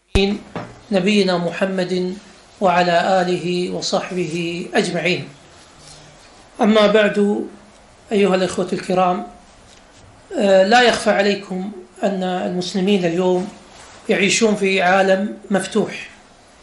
نبينا محمد وعلى آله وصحبه أجمعين. أما بعد، أيها الإخوة الكرام، لا يخفى عليكم أن المسلمين اليوم يعيشون في عالم مفتوح،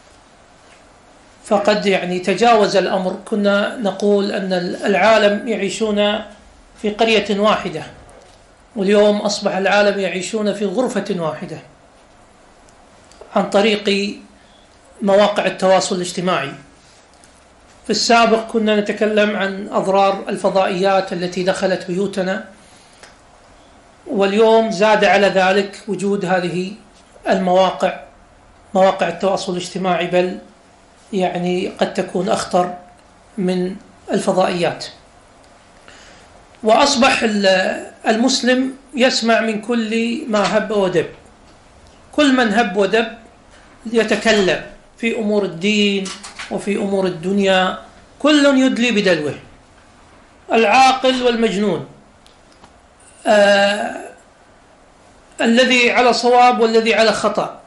فقد تجاوز الأمر. كنا نقول أن العالم يعيشون في قرية واحدة، واليوم أصبح العالم يعيشون في غرفة واحدة عن طريق مواقع التواصل الاجتماعي. في السابق كنا نتكلم عن أضرار الفضائيات التي دخلت بيوتنا، واليوم زاد على ذلك وجود هذه المواقع، مواقع التواصل الاجتماعي، بل قد تكون أخطر من الفضائيات. وأصبح المسلم يسمع من كل ما هب ودب، كل من هب ودب يتكلم في أمور الدين وفي أمور الدنيا، كل يدلي بدلوه، العاقل والمجنون، الذي على صواب والذي على خطأ،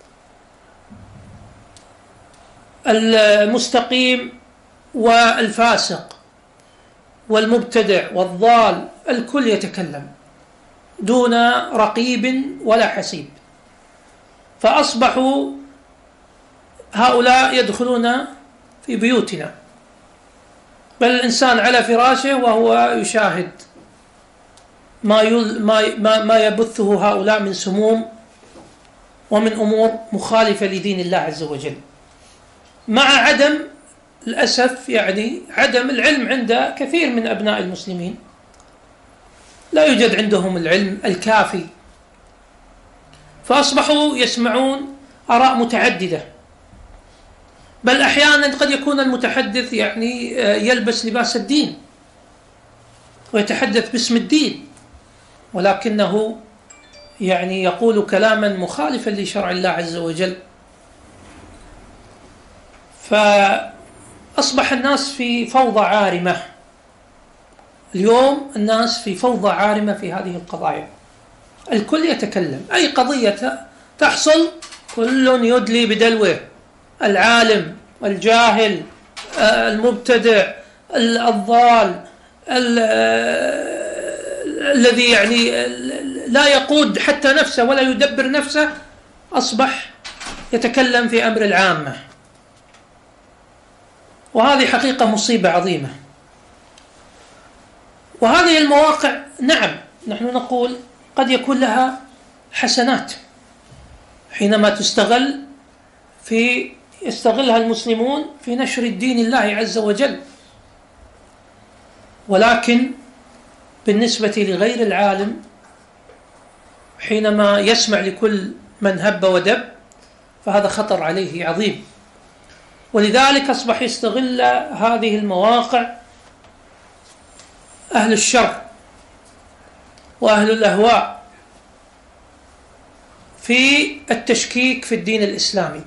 المستقيم والفاسق والمبتدع والضال، الكل يتكلم دون رقيب ولا حسيب. فأصبحوا هؤلاء يدخلون في بيوتنا، بل الإنسان على فراشه وهو يشاهد ما يبثه هؤلاء من سموم ومن أمور مخالفة لدين الله عز وجل، مع عدم الأسف عدم العلم عند كثير من أبناء المسلمين. لا يوجد عندهم العلم الكافي، فأصبحوا يسمعون آراء متعددة، بل أحيانا قد يكون المتحدث يلبس لباس الدين ويتحدث باسم الدين، ولكنه يقول كلاما مخالفا لشرع الله عز وجل. فأصبح الناس في فوضى عارمة. اليوم الناس في فوضى عارمة في هذه القضايا، الكل يتكلم، أي قضية تحصل كل يدلي بدلوه، العالم، الجاهل، المبتدع، الضال، الذي لا يقود حتى نفسه ولا يدبر نفسه، أصبح يتكلم في أمر العامة. وهذه حقيقة مصيبة عظيمة. وهذه المواقع نعم نحن نقول قد يكون لها حسنات حينما يستغلها المسلمون في نشر الدين الله عز وجل، ولكن بالنسبة لغير العالم حينما يسمع لكل من هب ودب فهذا خطر عليه عظيم. ولذلك أصبح يستغل هذه المواقع أهل الشر وأهل الأهواء في التشكيك في الدين الإسلامي.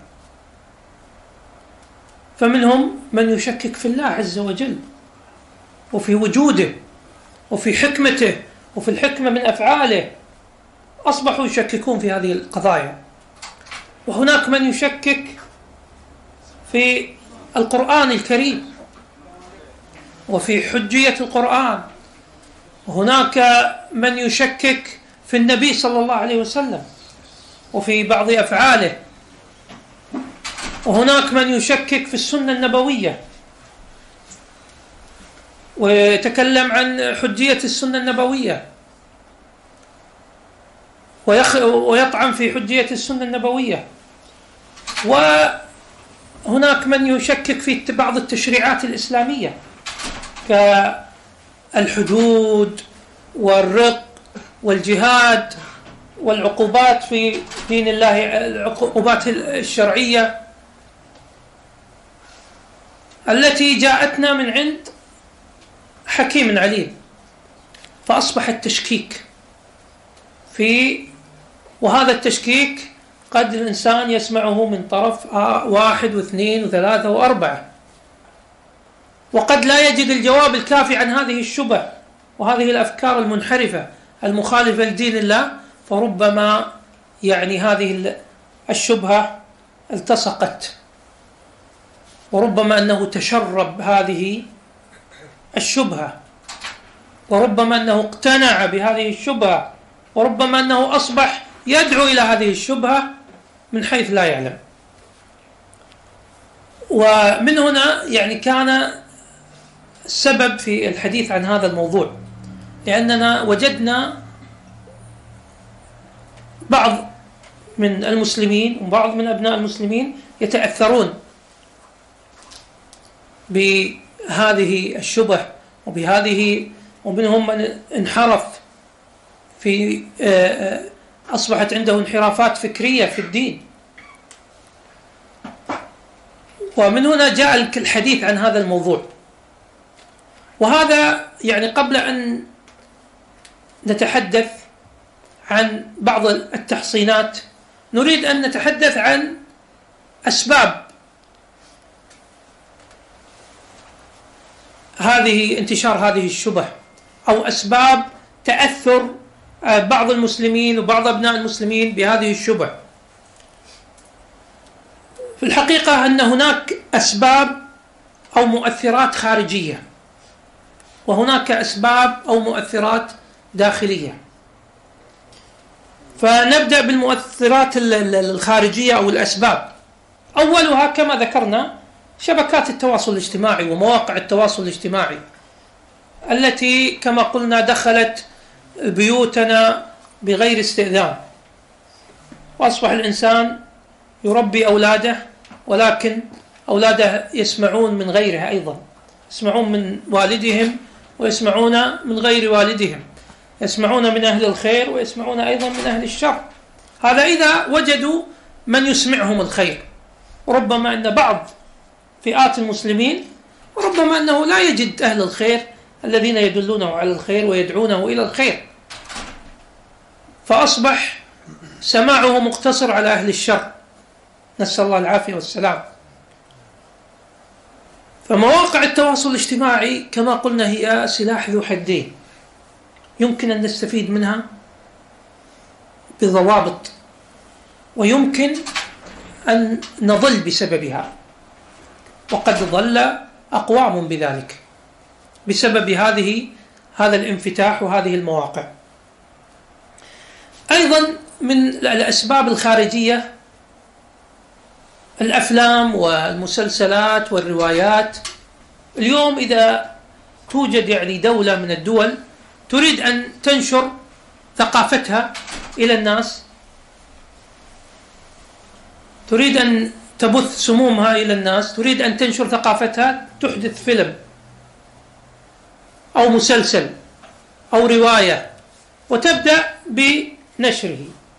فمنهم من يشكك في الله عز وجل وفي وجوده وفي حكمته وفي الحكمة من أفعاله، أصبحوا يشككون في هذه القضايا. وهناك من يشكك في القرآن الكريم وفي حجية القرآن، وهناك من يشكك في النبي صلى الله عليه وسلم وفي بعض أفعاله، وهناك من يشكك في السنة النبوية ويتكلم عن حجية السنة النبوية ويطعن في حجية السنة النبوية. وهناك من يشكك في بعض التشريعات الإسلامية كالحدود والرق والجهاد والعقوبات في دين الله، العقوبات الشرعية التي جاءتنا من عند حكيم عليم. فأصبح التشكيك وهذا التشكيك قد الإنسان يسمعه من طرف واحد واثنين وثلاثة وأربعة، وقد لا يجد الجواب الكافي عن هذه الشبه وهذه الأفكار المنحرفة المخالفة لدين الله، فربما هذه الشبهة التصقت، وربما أنه تشرب هذه الشبهة، وربما أنه اقتنع بهذه الشبهة، وربما أنه أصبح يدعو إلى هذه الشبهة من حيث لا يعلم. ومن هنا يعني كان السبب في الحديث عن هذا الموضوع، لأننا وجدنا بعض من المسلمين وبعض من أبناء المسلمين يتأثرون بهذه الشبه وبهذه، ومنهم من انحرف في أصبحت عنده انحرافات فكرية في الدين. ومن هنا جاء الحديث عن هذا الموضوع. وهذا يعني قبل أن نتحدث عن بعض التحصينات نريد أن نتحدث عن أسباب انتشار هذه الشبه، أو أسباب تأثر بعض المسلمين وبعض أبناء المسلمين بهذه الشبه. في الحقيقة أن هناك أسباب أو مؤثرات خارجية، وهناك أسباب أو مؤثرات داخلية. فنبدأ بالمؤثرات الخارجية أو الأسباب. أولها كما ذكرنا شبكات التواصل الاجتماعي ومواقع التواصل الاجتماعي التي كما قلنا دخلت بيوتنا بغير استئذان، وأصبح الإنسان يربي أولاده، ولكن أولاده يسمعون من غيره أيضا، يسمعون من والدهم ويسمعون من غير والدهم، يسمعون من أهل الخير ويسمعون أيضا من أهل الشر. هذا إذا وجدوا من يسمعهم الخير. وربما أن بعض فئات المسلمين وربما أنه لا يجد أهل الخير الذين يدلونه على الخير ويدعونه إلى الخير، فأصبح سماعه مقتصر على أهل الشر، نسأل الله العافية والسلام. فمواقع التواصل الاجتماعي كما قلنا هي سلاح ذو حدين، يمكن أن نستفيد منها بضوابط، ويمكن أن نضل بسببها، وقد ضل أقوام بذلك بسبب هذا الانفتاح وهذه المواقع. أيضا من الأسباب الخارجية الأفلام والمسلسلات والروايات. اليوم إذا توجد يعني دولة من الدول تريد أن تنشر ثقافتها إلى الناس، تريد أن تبث سمومها إلى الناس، تريد أن تنشر ثقافتها، تحدث فيلم أو مسلسل أو رواية وتبدأ بنشره.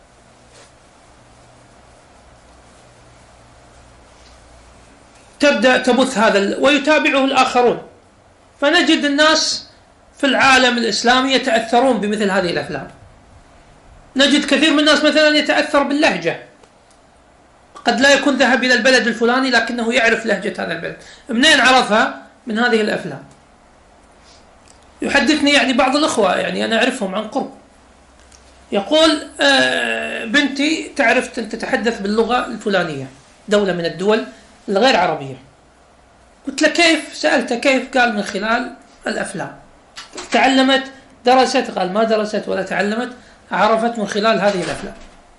تبدأ تبث هذا ويتابعه الآخرون، فنجد الناس في العالم الإسلامي يتأثرون بمثل هذه الأفلام. نجد كثير من الناس مثلا يتأثر باللهجة، قد لا يكون ذهب إلى البلد الفلاني لكنه يعرف لهجة هذا البلد. منين عرفها؟ من هذه الأفلام. يحدثني يعني بعض الأخوة، يعني أنا أعرفهم عن قرب، يقول بنتي تعرف تتحدث باللغة الفلانية، دولة من الدول الغير عربية. قلت له كيف؟ سألته كيف؟ قال من خلال الأفلام. تعلمت؟ درست؟ قال ما درست ولا تعلمت، عرفت من خلال هذه الأفلام.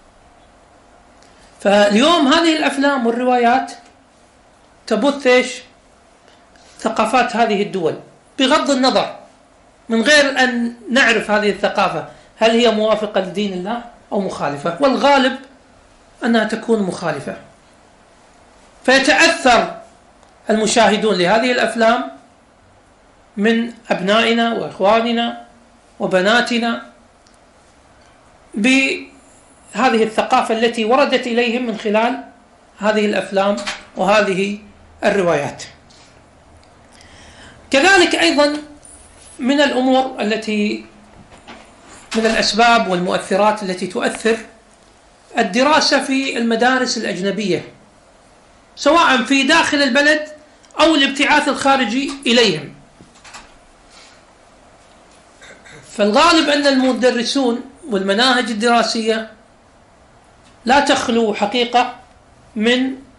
فاليوم هذه الأفلام والروايات تبث إيش؟ ثقافات هذه الدول بغض النظر، من غير أن نعرف هذه الثقافة هل هي موافقة لدين الله أو مخالفة، والغالب أنها تكون مخالفة. فيتأثر المشاهدون لهذه الأفلام من أبنائنا وإخواننا وبناتنا بهذه الثقافة التي وردت إليهم من خلال هذه الأفلام وهذه الروايات. كذلك أيضا من الأمور التي من الأسباب والمؤثرات التي تؤثر الدراسة في المدارس الأجنبية، سواء في داخل البلد أو الابتعاث الخارجي إليهم. فالغالب أن المدرسون والمناهج الدراسية لا تخلو حقيقة من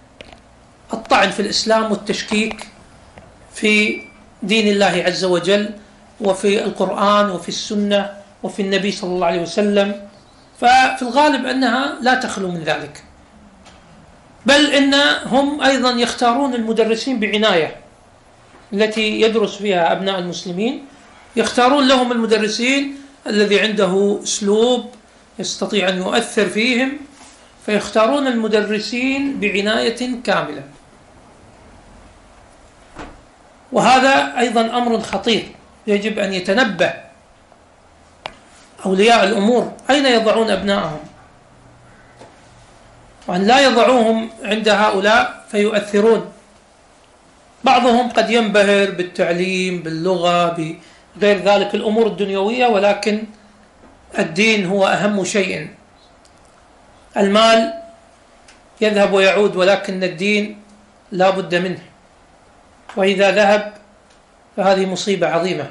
الطعن في الإسلام والتشكيك في دين الله عز وجل وفي القرآن وفي السنة وفي النبي صلى الله عليه وسلم. ففي الغالب أنها لا تخلو من ذلك، بل إنهم أيضا يختارون المدرسين بعناية التي يدرس فيها أبناء المسلمين، يختارون لهم المدرسين الذي عنده أسلوب يستطيع أن يؤثر فيهم، فيختارون المدرسين بعناية كاملة. وهذا أيضا أمر خطير يجب أن يتنبه أولياء الأمور أين يضعون أبنائهم، وأن لا يضعوهم عند هؤلاء فيؤثرون. بعضهم قد ينبهر بالتعليم، باللغة، بغير ذلك الأمور الدنيوية، ولكن الدين هو أهم شيء. المال يذهب ويعود، ولكن الدين لا بد منه، وإذا ذهب فهذه مصيبة عظيمة.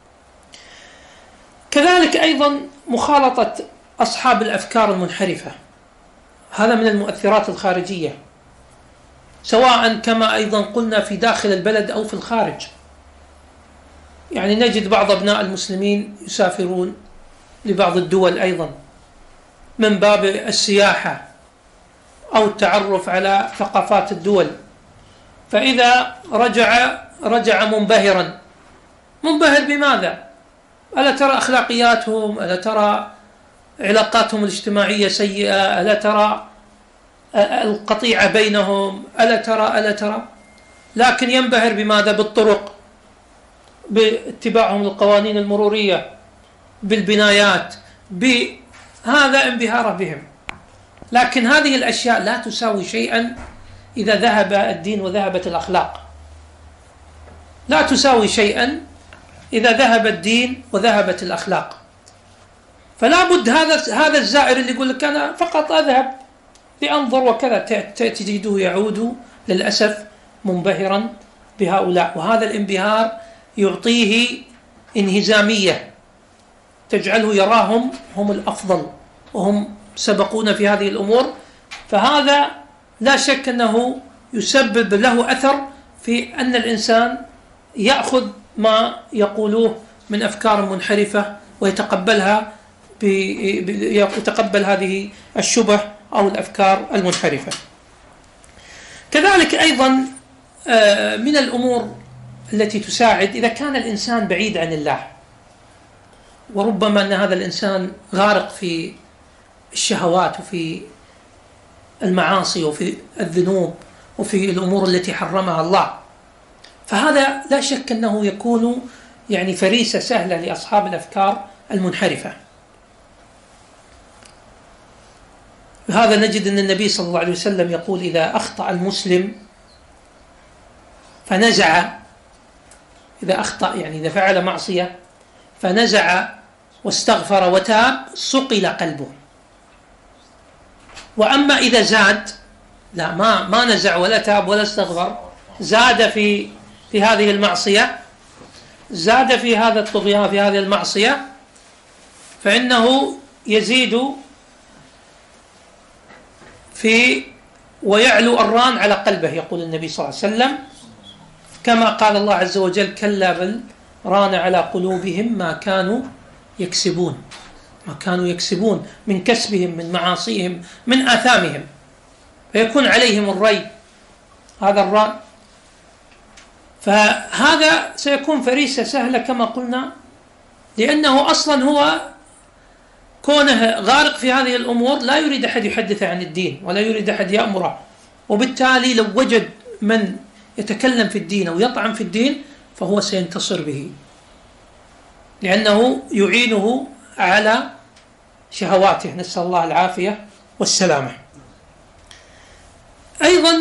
كذلك أيضا مخالطة أصحاب الأفكار المنحرفة، هذا من المؤثرات الخارجية، سواء كما أيضا قلنا في داخل البلد أو في الخارج. يعني نجد بعض أبناء المسلمين يسافرون لبعض الدول أيضا من باب السياحة أو التعرف على ثقافات الدول، فإذا رجع منبهرا. منبهر بماذا؟ ألا ترى أخلاقياتهم؟ ألا ترى علاقاتهم الاجتماعية سيئة؟ ألا ترى القطيعة بينهم؟ ألا ترى لكن ينبهر بماذا؟ بالطرق، باتباعهم القوانين المرورية، بالبنايات، بهذا انبهاره بهم. لكن هذه الأشياء لا تساوي شيئا إذا ذهب الدين وذهبت الأخلاق، لا تساوي شيئا إذا ذهب الدين وذهبت الأخلاق. فلا بد هذا الزائر اللي يقول لك أنا فقط أذهب لأنظر وكذا، تجده يعود للأسف منبهرا بهؤلاء، وهذا الانبهار يعطيه انهزامية تجعله يراهم هم الأفضل وهم سبقون في هذه الأمور. فهذا لا شك أنه يسبب له أثر في أن الإنسان يأخذ ما يقولوه من أفكار منحرفة ويتقبلها، يتقبل هذه الشبه أو الأفكار المنحرفة. كذلك أيضا من الأمور التي تساعد إذا كان الإنسان بعيد عن الله، وربما أن هذا الإنسان غارق في الشهوات وفي المعاصي وفي الذنوب وفي الأمور التي حرمها الله، فهذا لا شك أنه يكون يعني فريسة سهلة لأصحاب الأفكار المنحرفة. هذا نجد أن النبي صلى الله عليه وسلم يقول إذا أخطأ المسلم فنزع، إذا أخطأ يعني إذا فعل معصية فنزع واستغفر وتاب صقل قلبه. وأما إذا زاد، لا ما نزع ولا تاب ولا استغفر، زاد في هذه المعصية، زاد في هذا الطغيان في هذه المعصية، فإنه يزيد ويعلو الران على قلبه، يقول النبي صلى الله عليه وسلم، كما قال الله عز وجل كلا بل ران على قلوبهم ما كانوا يكسبون، ما كانوا يكسبون من كسبهم، من معاصيهم، من آثامهم، فيكون عليهم الري، هذا الران. فهذا سيكون فريسة سهلة كما قلنا، لأنه أصلا هو كونه غارق في هذه الأمور لا يريد أحد يحدثه عن الدين ولا يريد أحد يأمره، وبالتالي لو وجد من يتكلم في الدين أو يطعن في الدين فهو سينتصر به، لأنه يعينه على شهواته، نسأل الله العافية والسلامة. أيضا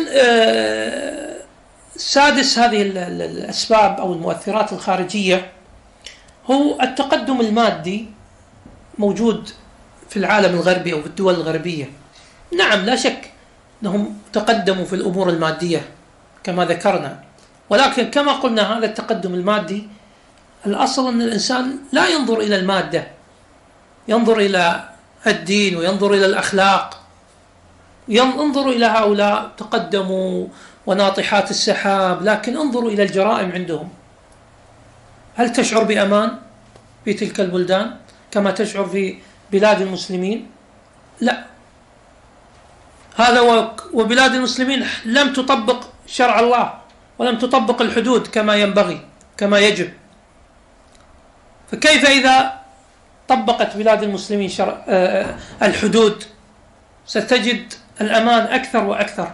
سادس هذه الأسباب أو المؤثرات الخارجية هو التقدم المادي، موجود في العالم الغربي أو في الدول الغربية. نعم لا شك أنهم تقدموا في الأمور المادية كما ذكرنا، ولكن كما قلنا هذا التقدم المادي الأصل أن الإنسان لا ينظر إلى المادة، ينظر إلى الدين وينظر إلى الأخلاق انظروا إلى هؤلاء تقدموا وناطحات السحاب، لكن انظروا إلى الجرائم عندهم. هل تشعر بأمان في تلك البلدان كما تشعر في بلاد المسلمين؟ لا. هذا وبلاد المسلمين لم تطبق شرع الله ولم تطبق الحدود كما ينبغي كما يجب. فكيف إذا طبقت بلاد المسلمين الحدود؟ ستجد الأمان أكثر وأكثر.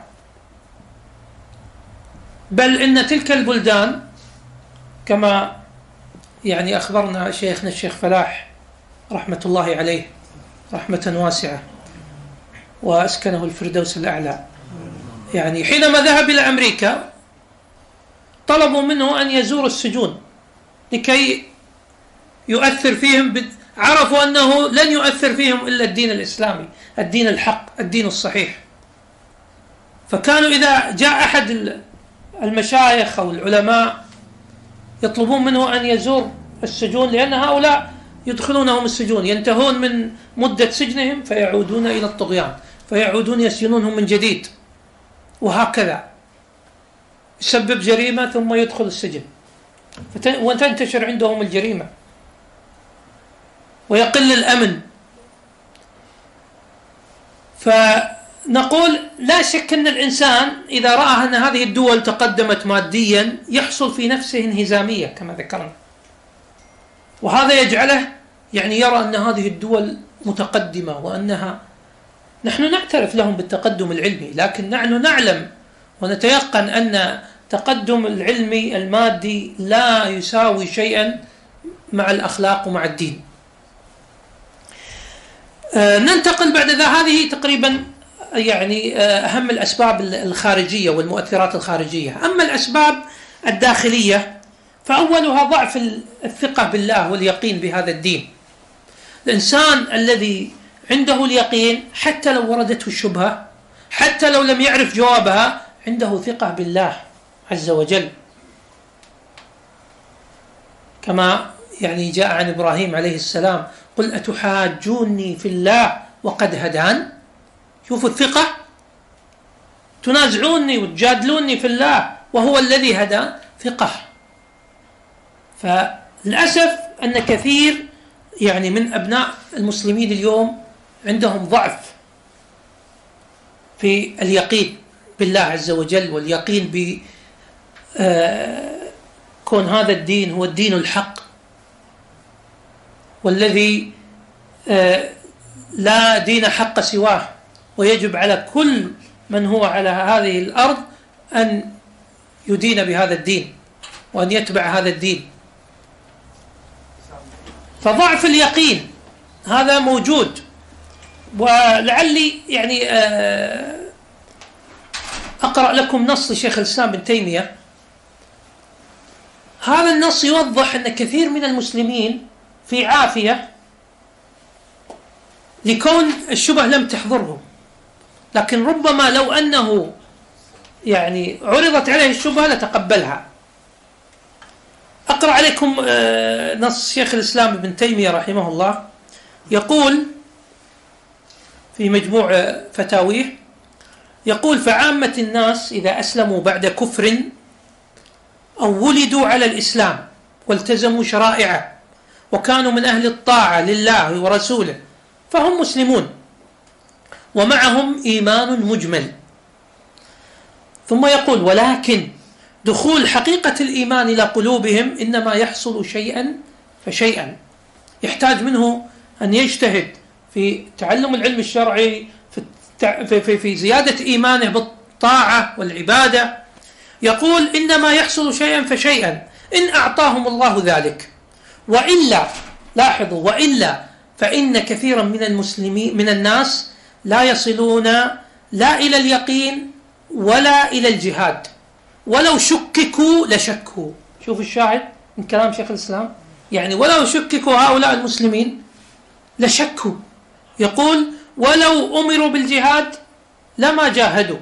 بل إن تلك البلدان كما يعني أخبرنا شيخنا الشيخ فلاح رحمة الله عليه رحمة واسعة وأسكنه الفردوس الأعلى، يعني حينما ذهب إلى أمريكا طلبوا منه أن يزور السجون لكي يؤثر فيهم، عرفوا أنه لن يؤثر فيهم إلا الدين الإسلامي، الدين الحق، الدين الصحيح. فكانوا إذا جاء أحد المشايخ أو العلماء يطلبون منه أن يزور السجون، لأن هؤلاء يدخلونهم السجون ينتهون من مدة سجنهم فيعودون إلى الطغيان، فيعودون يسجنونهم من جديد، وهكذا يسبب جريمة ثم يدخل السجن وتنتشر عندهم الجريمة ويقل الأمن. فنقول لا شك أن الإنسان إذا رأى أن هذه الدول تقدمت ماديا يحصل في نفسه انهزامية كما ذكرنا، وهذا يجعله يعني يرى أن هذه الدول متقدمة وأنها، نحن نعترف لهم بالتقدم العلمي، لكن نحن نعلم ونتيقن أن تقدم العلمي المادي لا يساوي شيئا مع الأخلاق ومع الدين. ننتقل بعد ذا، هذه تقريبا يعني أهم الأسباب الخارجية والمؤثرات الخارجية. أما الأسباب الداخلية فأولها ضعف الثقة بالله واليقين بهذا الدين. الإنسان الذي عنده اليقين حتى لو وردته الشبهة، حتى لو لم يعرف جوابها، عنده ثقة بالله عز وجل، كما يعني جاء عن إبراهيم عليه السلام: قل أتحاجوني في الله وقد هدان. شوفوا الثقة، تنازعوني وتجادلوني في الله وهو الذي هدان، ثقة. فللأسف أن كثير يعني من أبناء المسلمين اليوم عندهم ضعف في اليقين بالله عز وجل، واليقين بكون هذا الدين هو الدين الحق، والذي لا دين حق سواه، ويجب على كل من هو على هذه الأرض أن يدين بهذا الدين وأن يتبع هذا الدين. فضعف اليقين هذا موجود. ولعلي يعني أقرأ لكم نص لشيخ الإسلام ابن تيمية. هذا النص يوضح أن كثير من المسلمين في عافية لكون الشبه لم تحضرهم، لكن ربما لو أنه يعني عرضت عليه الشبهة لتقبلها. أقرأ عليكم نص شيخ الإسلام ابن تيمية رحمه الله، يقول في مجموع فتاويه، يقول: فعامة الناس إذا أسلموا بعد كفر أو ولدوا على الإسلام والتزموا شرائعه وكانوا من أهل الطاعة لله ورسوله فهم مسلمون ومعهم إيمان مجمل. ثم يقول: ولكن دخول حقيقة الإيمان إلى قلوبهم إنما يحصل شيئا فشيئا، يحتاج منه أن يجتهد في تعلم العلم الشرعي، في زيادة إيمانه بالطاعة والعبادة. يقول: إنما يحصل شيئا فشيئا إن أعطاهم الله ذلك، وإلا، لاحظوا، وإلا فإن كثيرا من المسلمين من الناس لا يصلون لا إلى اليقين ولا إلى الجهاد، ولو شككوا لشكوا. شوف الشاهد من كلام شيخ الإسلام، يعني ولو شككوا هؤلاء المسلمين لشكوا. يقول: ولو أمروا بالجهاد لما جاهدوا،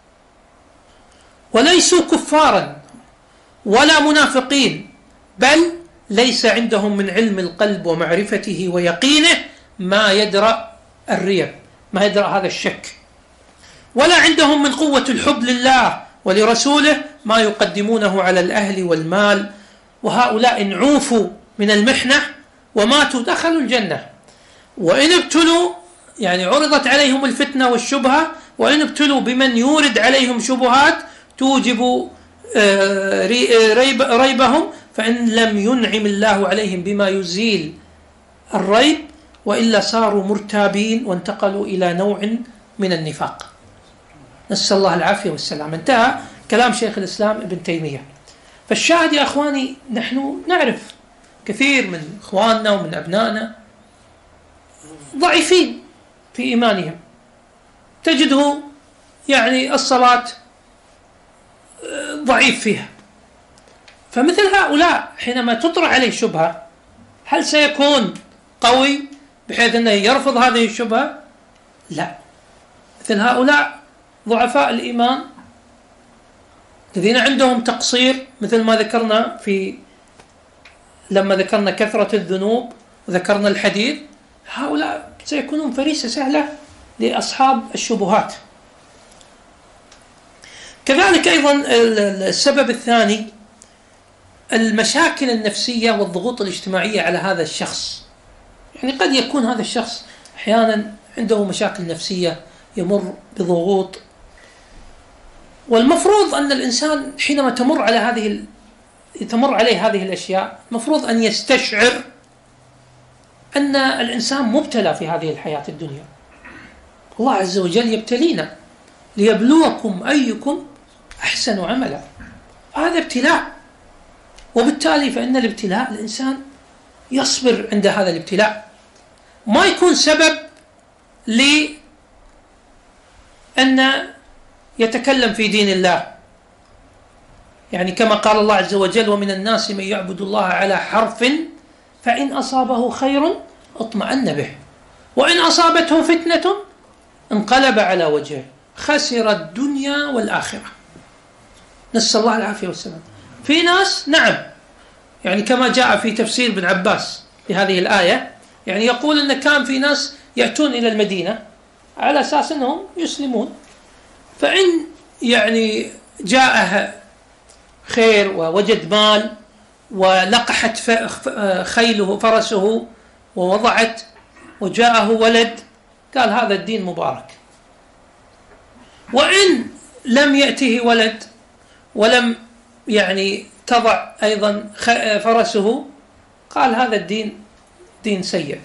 وليسوا كفارا ولا منافقين، بل ليس عندهم من علم القلب ومعرفته ويقينه ما يدرأ الريب، ما يدرأ هذا الشك. ولا عندهم من قوة الحب لله ولرسوله ما يقدمونه على الأهل والمال. وهؤلاء إن عوفوا من المحنة وماتوا دخلوا الجنة. وإن ابتلوا يعني عرضت عليهم الفتنة والشبهة، وإن ابتلوا بمن يورد عليهم شبهات توجب ريبهم، فإن لم ينعم الله عليهم بما يزيل الريب وإلا صاروا مرتابين وانتقلوا إلى نوع من النفاق. نسأل الله العافية والسلام. انتهى كلام شيخ الإسلام ابن تيمية. فالشاهد يا أخواني، نحن نعرف كثير من إخواننا ومن أبنائنا ضعيفين في إيمانهم، تجده يعني الصلاة ضعيف فيها. فمثل هؤلاء حينما تطرح عليه شبهة، هل سيكون قوي بحيث أنه يرفض هذه الشبهة؟ لا. مثل هؤلاء ضعفاء الإيمان الذين عندهم تقصير، مثل ما ذكرنا لما ذكرنا كثرة الذنوب وذكرنا الحديث، هؤلاء سيكونون فريسة سهلة لأصحاب الشبهات. كذلك أيضا السبب الثاني المشاكل النفسية والضغوط الاجتماعية على هذا الشخص. يعني قد يكون هذا الشخص أحيانا عنده مشاكل نفسية، يمر بضغوط، والمفروض أن الإنسان حينما تمر عليه هذه الأشياء مفروض أن يستشعر أن الإنسان مبتلى في هذه الحياة الدنيا. الله عز وجل يبتلينا ليبلوكم أيكم أحسن عملا. هذا ابتلاء، وبالتالي فإن الابتلاء الإنسان يصبر عند هذا الابتلاء، ما يكون سبب لأن يتكلم في دين الله. يعني كما قال الله عز وجل: ومن الناس من يعبد الله على حرف فإن أصابه خير اطمأن به وإن أصابته فتنة انقلب على وجهه خسر الدنيا والآخرة. نسأل الله العافية والسلام. في ناس نعم، يعني كما جاء في تفسير ابن عباس لهذه الآية، يعني يقول أن كان في ناس يأتون إلى المدينة على أساس أنهم يسلمون، فإن يعني جاءه خير ووجد مال ولقحت خيله فرسه ووضعت وجاءه ولد، قال هذا الدين مبارك. وإن لم يأته ولد ولم يعني تضع أيضا فرسه، قال هذا الدين دين سيء.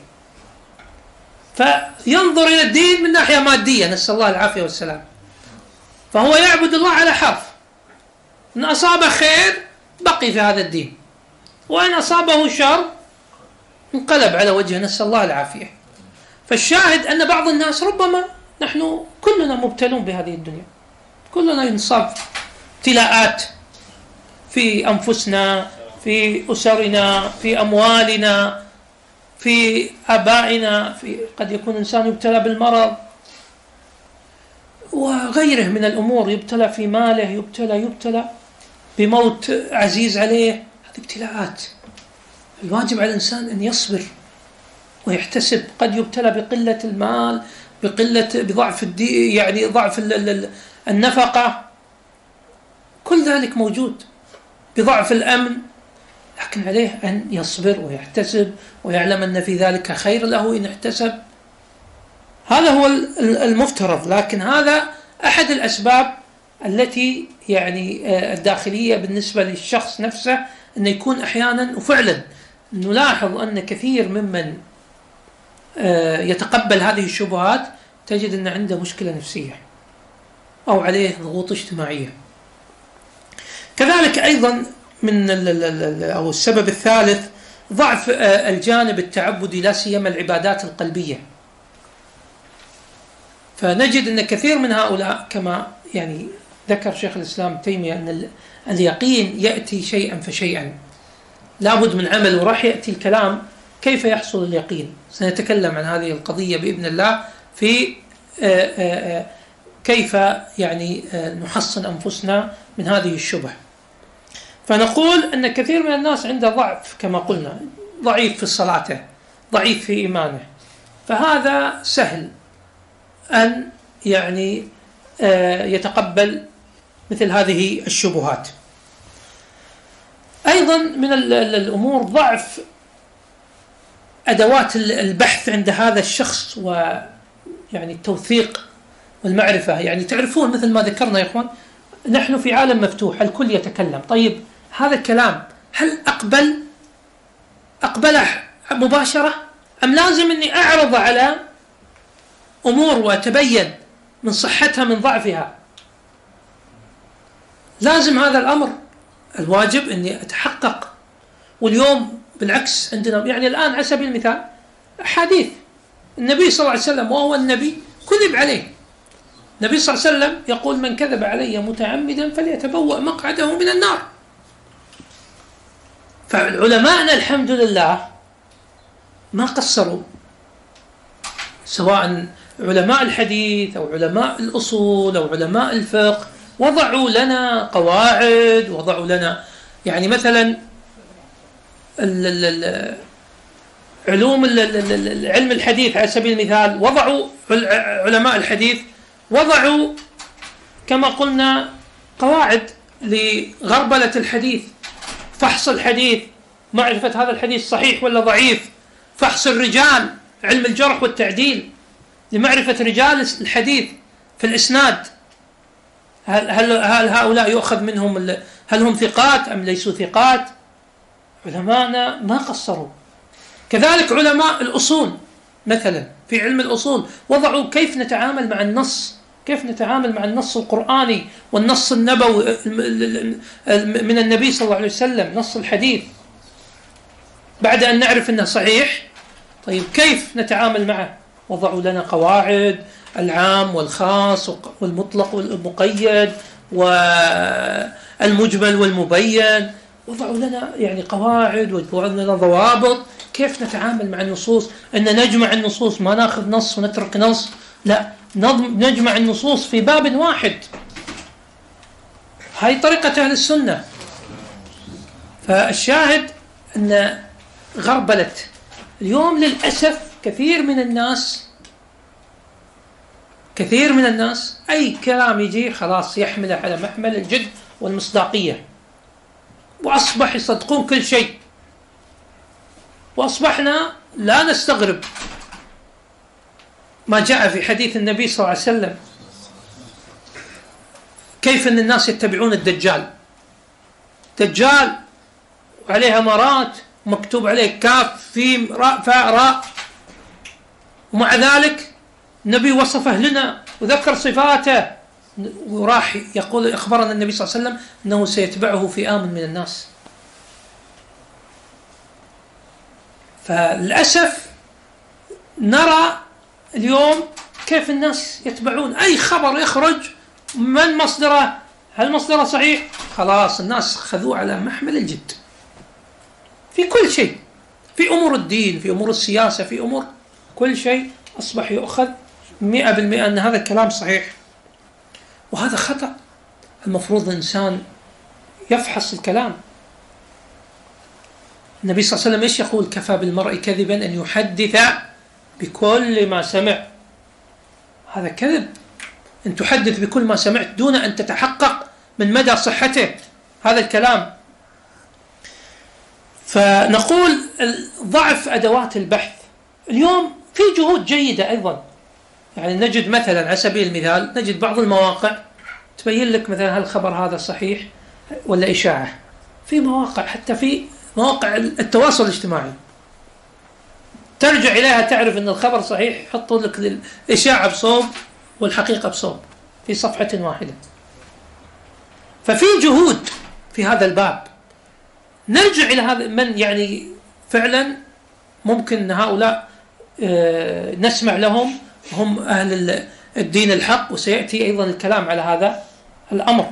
فينظر إلى الدين من ناحية مادية، نسأل الله العافية والسلام. فهو يعبد الله على حرف، إن أصابه خير بقي في هذا الدين، وإن أصابه شر انقلب على وجهه، نسأل الله العافية. فالشاهد أن بعض الناس ربما نحن كلنا مبتلون بهذه الدنيا، كلنا ينصاب ابتلاءات في أنفسنا، في أسرنا، في أموالنا، في آبائنا، قد يكون إنسان يبتلى بالمرض وغيره من الأمور، يبتلى في ماله، يبتلى بموت عزيز عليه. هذه ابتلاءات، الواجب على الإنسان أن يصبر ويحتسب. قد يبتلى بقلة المال، بضعف يعني ضعف النفقة، كل ذلك موجود، بضعف الأمن، لكن عليه أن يصبر ويحتسب ويعلم أن في ذلك خير له إن احتسب. هذا هو المفترض. لكن هذا أحد الأسباب التي يعني الداخلية بالنسبة للشخص نفسه، أن يكون أحيانا، وفعلا نلاحظ أن كثير ممن يتقبل هذه الشبهات تجد أن عنده مشكلة نفسية أو عليه ضغوط اجتماعية. كذلك أيضا من أو السبب الثالث ضعف الجانب التعبدي، لا سيما العبادات القلبية. فنجد أن كثير من هؤلاء كما يعني ذكر شيخ الإسلام تيمية أن اليقين يأتي شيئا فشيئا، لابد من عمل، وراح يأتي الكلام كيف يحصل اليقين. سنتكلم عن هذه القضية بإذن الله في كيف يعني نحصن أنفسنا من هذه الشبه. فنقول أن كثير من الناس عنده ضعف، كما قلنا ضعيف في صلاته، ضعيف في إيمانه، فهذا سهل أن يعني يتقبل مثل هذه الشبهات. أيضا من الأمور ضعف أدوات البحث عند هذا الشخص، ويعني التوثيق والمعرفة. يعني تعرفون مثل ما ذكرنا يا إخوان، نحن في عالم مفتوح، الكل يتكلم. طيب هذا الكلام هل أقبله مباشرة، أم لازم أني أعرض على أمور وأتبين من صحتها من ضعفها؟ لازم هذا الأمر، الواجب أني أتحقق. واليوم بالعكس عندنا، يعني الآن على سبيل المثال حديث النبي صلى الله عليه وسلم وهو النبي كذب عليه. النبي صلى الله عليه وسلم يقول: من كذب علي متعمدا فليتبوأ مقعده من النار. فعلماءنا الحمد لله ما قصروا، سواء علماء الحديث أو علماء الأصول أو علماء الفقه، وضعوا لنا قواعد، وضعوا لنا يعني مثلا علوم علم الحديث على سبيل المثال. وضعوا علماء الحديث وضعوا كما قلنا قواعد لغربلة الحديث، فحص الحديث، معرفة هذا الحديث صحيح ولا ضعيف، فحص الرجال، علم الجرح والتعديل لمعرفة رجال الحديث في الإسناد. هل هؤلاء يؤخذ منهم هل هم ثقات أم ليسوا ثقات؟ علماءنا ما قصروا. كذلك علماء الأصول مثلا في علم الأصول وضعوا كيف نتعامل مع النص، كيف نتعامل مع النص القرآني والنص النبوي من النبي صلى الله عليه وسلم، نص الحديث، بعد أن نعرف أنه صحيح. طيب كيف نتعامل معه؟ وضعوا لنا قواعد، العام والخاص والمطلق والمقيد والمجمل والمبين. وضعوا لنا يعني قواعد، وضعوا لنا ضوابط كيف نتعامل مع النصوص، أن نجمع النصوص، ما ناخذ نص ونترك نص، لا، نجمع النصوص في باب واحد. هاي طريقة أهل السنة. فالشاهد أن غربلت اليوم للأسف كثير من الناس أي كلام يجي خلاص يحمله على محمل الجد والمصداقية، وأصبح يصدقون كل شيء. وأصبحنا لا نستغرب ما جاء في حديث النبي صلى الله عليه وسلم كيف أن الناس يتبعون الدجال وعليه أمارات مكتوب عليه كاف فيم راء فاء راء، ومع ذلك النبي وصفه لنا وذكر صفاته، وراح يقول أخبرنا النبي صلى الله عليه وسلم أنه سيتبعه فئام من الناس. فللأسف نرى اليوم كيف الناس يتبعون أي خبر يخرج من مصدره، هل مصدره صحيح؟ خلاص الناس خذوه على محمل الجد في كل شيء، في أمور الدين، في أمور السياسة، في أمور كل شيء أصبح يؤخذ 100% أن هذا الكلام صحيح. وهذا خطأ. المفروض الإنسان يفحص الكلام. النبي صلى الله عليه وسلم إيش يقول؟ كفى بالمرء كذبا أن يحدث بكل ما سمع. هذا كذب، أن تحدث بكل ما سمعت دون أن تتحقق من مدى صحته هذا الكلام. فنقول ضعف أدوات البحث. اليوم في جهود جيدة أيضا، يعني نجد مثلا على سبيل المثال نجد بعض المواقع تبين لك مثلا هل الخبر هذا صحيح ولا إشاعة. في مواقع، حتى في مواقع التواصل الاجتماعي ترجع إليها تعرف أن الخبر صحيح، يحطوا لك الإشاعة بصوب والحقيقة بصوب في صفحة واحدة. ففي جهود في هذا الباب. نرجع إلى هذا من يعني فعلا ممكن هؤلاء نسمع لهم، هم أهل الدين الحق، وسيأتي أيضا الكلام على هذا الأمر.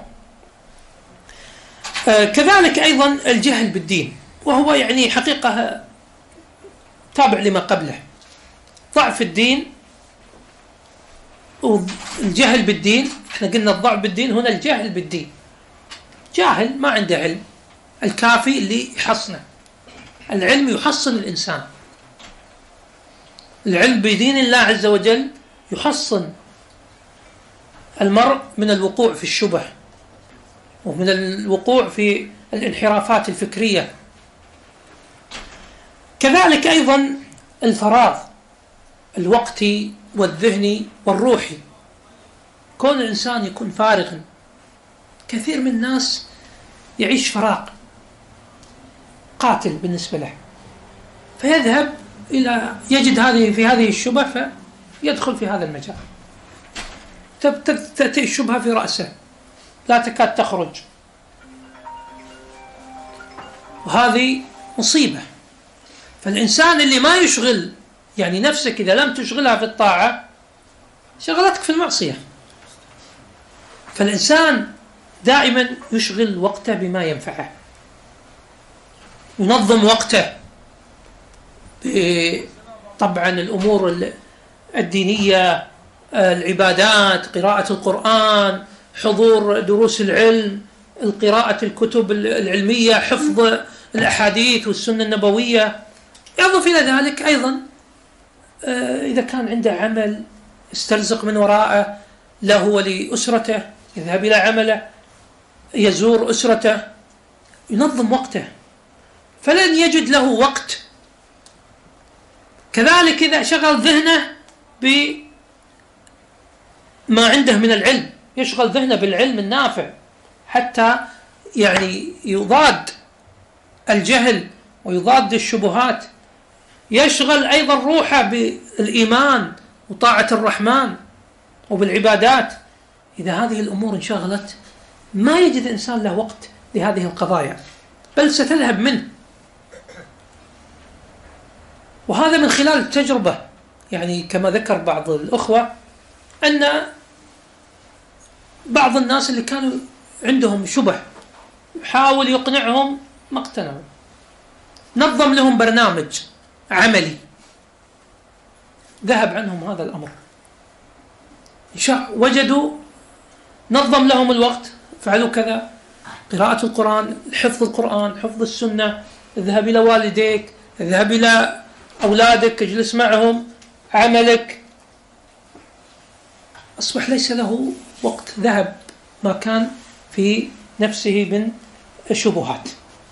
كذلك أيضا الجهل بالدين، وهو يعني حقيقة تابع لما قبله. ضعف الدين والجهل بالدين. احنا قلنا الضعف بالدين، هنا الجهل بالدين. جاهل ما عنده علم الكافي اللي يحصنه. العلم يحصن الإنسان. العلم بدين الله عز وجل يحصن المرء من الوقوع في الشبه ومن الوقوع في الانحرافات الفكرية. كذلك أيضا الفراغ الوقتي والذهني والروحي. كون الإنسان يكون فارغا، كثير من الناس يعيش فراغ قاتل بالنسبة له، فيذهب إلى يجد في هذه الشبهة فيدخل في هذا المجال. تأتي الشبهة في رأسه لا تكاد تخرج، وهذه مصيبة. فالإنسان اللي ما يشغل يعني نفسك إذا لم تشغلها في الطاعة شغلتك في المعصية. فالإنسان دائما يشغل وقته بما ينفعه، ينظم وقته طبعا الأمور الدينية، العبادات، قراءة القرآن، حضور دروس العلم، قراءة الكتب العلمية، حفظ الأحاديث والسنة النبوية. يضف إلى ذلك أيضا إذا كان عنده عمل يسترزق من وراءه له ولأسرته، يذهب إلى عمله، يزور أسرته، ينظم وقته، فلن يجد له وقت. كذلك إذا شغل ذهنه بما عنده من العلم، يشغل ذهنه بالعلم النافع حتى يعني يضاد الجهل ويضاد الشبهات، يشغل أيضا روحه بالإيمان وطاعة الرحمن وبالعبادات. إذا هذه الأمور انشغلت ما يجد الإنسان له وقت لهذه القضايا، بل ستذهب منه. وهذا من خلال التجربة، يعني كما ذكر بعض الأخوة أن بعض الناس اللي كانوا عندهم شبه حاول يقنعهم ما اقتنعوا، نظم لهم برنامج عملي ذهب عنهم هذا الأمر. وجدوا نظم لهم الوقت، فعلوا كذا، قراءة القرآن، حفظ القرآن، حفظ السنة، اذهب إلى والديك، اذهب إلى أولادك، اجلس معهم، عملك، أصبح ليس له وقت، ذهب ما كان في نفسه من الشبهات.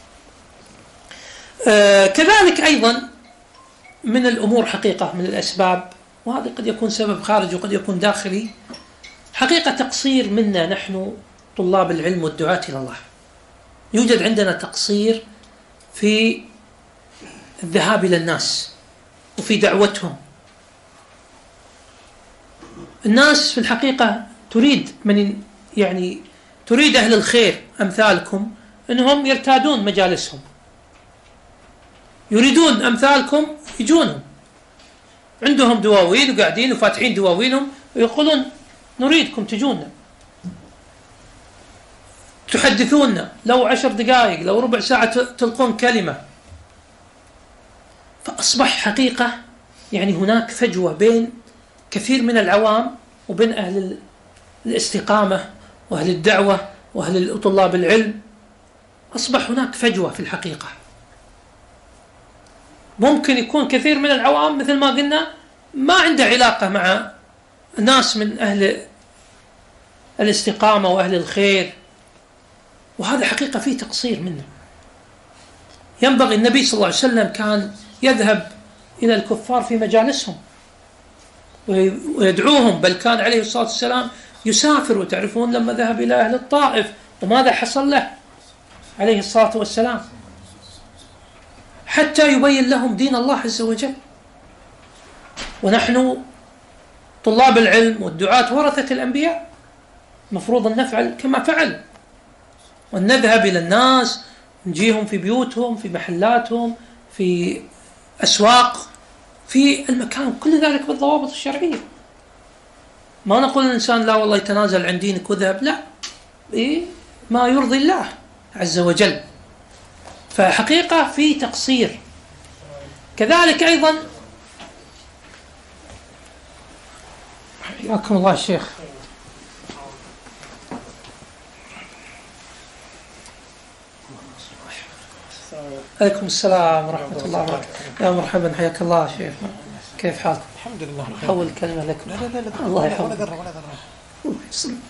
كذلك أيضا من الأمور حقيقة من الأسباب، وهذا قد يكون سبب خارجي وقد يكون داخلي، حقيقة تقصير منا نحن طلاب العلم والدعاة إلى الله. يوجد عندنا تقصير في الذهاب إلى الناس وفي دعوتهم. الناس في الحقيقة تريد تريد أهل الخير أمثالكم أنهم يرتادون مجالسهم، يريدون أمثالكم يجونهم، عندهم دواوين وقاعدين وفاتحين دواوينهم ويقولون نريدكم تجونا، تحدثونا لو 10 دقائق لو ربع ساعة تلقون كلمة. فأصبح حقيقة هناك فجوة بين كثير من العوام وبين أهل الاستقامة وأهل الدعوة وأهل طلاب العلم. أصبح هناك فجوة في الحقيقة. ممكن يكون كثير من العوام مثل ما قلنا ما عنده علاقة مع ناس من أهل الاستقامة وأهل الخير، وهذا حقيقة فيه تقصير منه. ينبغي النبي صلى الله عليه وسلم كان يذهب إلى الكفار في مجالسهم ويدعوهم، بل كان عليه الصلاة والسلام يسافر. وتعرفون لما ذهب إلى أهل الطائف وماذا حصل له عليه الصلاة والسلام، حتى يبين لهم دين الله عز وجل. ونحن طلاب العلم والدعاة ورثة الأنبياء، مفروض أن نفعل كما فعل، وأن نذهب إلى الناس، نجيهم في بيوتهم، في محلاتهم، في أسواق، في المكان، كل ذلك بالضوابط الشرعية. ما نقول الإنسان لا والله يتنازل عن دينك وذهب، لا، ما يرضي الله عز وجل. فحقيقة في تقصير. كذلك أيضا حياكم الله الشيخ، عليكم السلام ورحمة الله وبركاته. يا مرحبا، حياك الله شيخ، كيف حالك؟ الحمد لله. حول كلمة لكم. لا الله يحفظك. ولا قرب.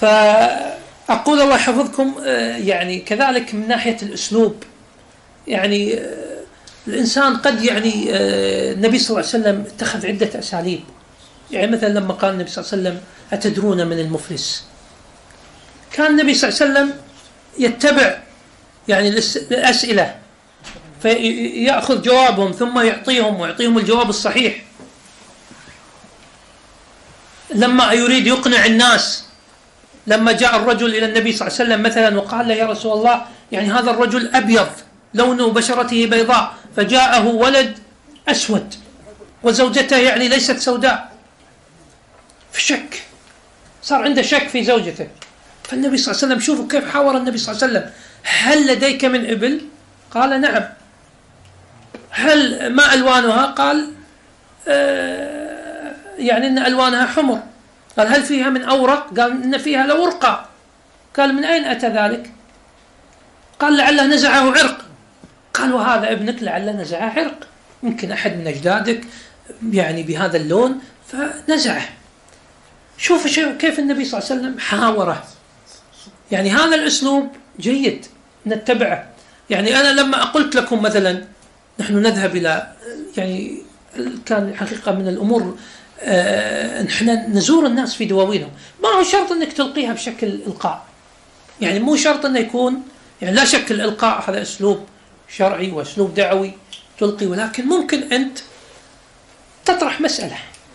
فأقول الله يحفظكم يعني كذلك من ناحية الأسلوب، يعني الإنسان قد يعني النبي صلى الله عليه وسلم اتخذ عدة أساليب. يعني مثلا لما قال النبي صلى الله عليه وسلم أتدرون من المفلس، كان النبي صلى الله عليه وسلم يتبع يعني الأسئلة فيأخذ جوابهم ثم يعطيهم الجواب الصحيح. لما يريد يقنع الناس، لما جاء الرجل إلى النبي صلى الله عليه وسلم مثلا وقال له يا رسول الله يعني هذا الرجل أبيض لونه بشرته بيضاء، فجاءه ولد أسود وزوجته يعني ليست سوداء، في شك، صار عنده شك في زوجته. فالنبي صلى الله عليه وسلم شوفوا كيف حاور النبي صلى الله عليه وسلم، هل لديك من إبل؟ قال نعم. هل ما ألوانها؟ قال يعني إن ألوانها حمر. قال هل فيها من أورق؟ قال إن فيها لورقة. قال من أين أتى ذلك؟ قال لعله نزعه عرق. قال وهذا ابنك لعله نزعه عرق، يمكن أحد من أجدادك يعني بهذا اللون فنزعه. شوف كيف النبي صلى الله عليه وسلم حاوره. يعني هذا الأسلوب جيد نتبعه. يعني أنا لما قلت لكم مثلا نحن نذهب إلى يعني كان حقيقة من الأمور نحن نزور الناس في دواوينهم، ما هو شرط أنك تلقيها بشكل إلقاء، يعني مو شرط أنه يكون يعني لا شك الإلقاء هذا أسلوب شرعي وأسلوب دعوي تلقي، ولكن ممكن أنت تطرح مسألة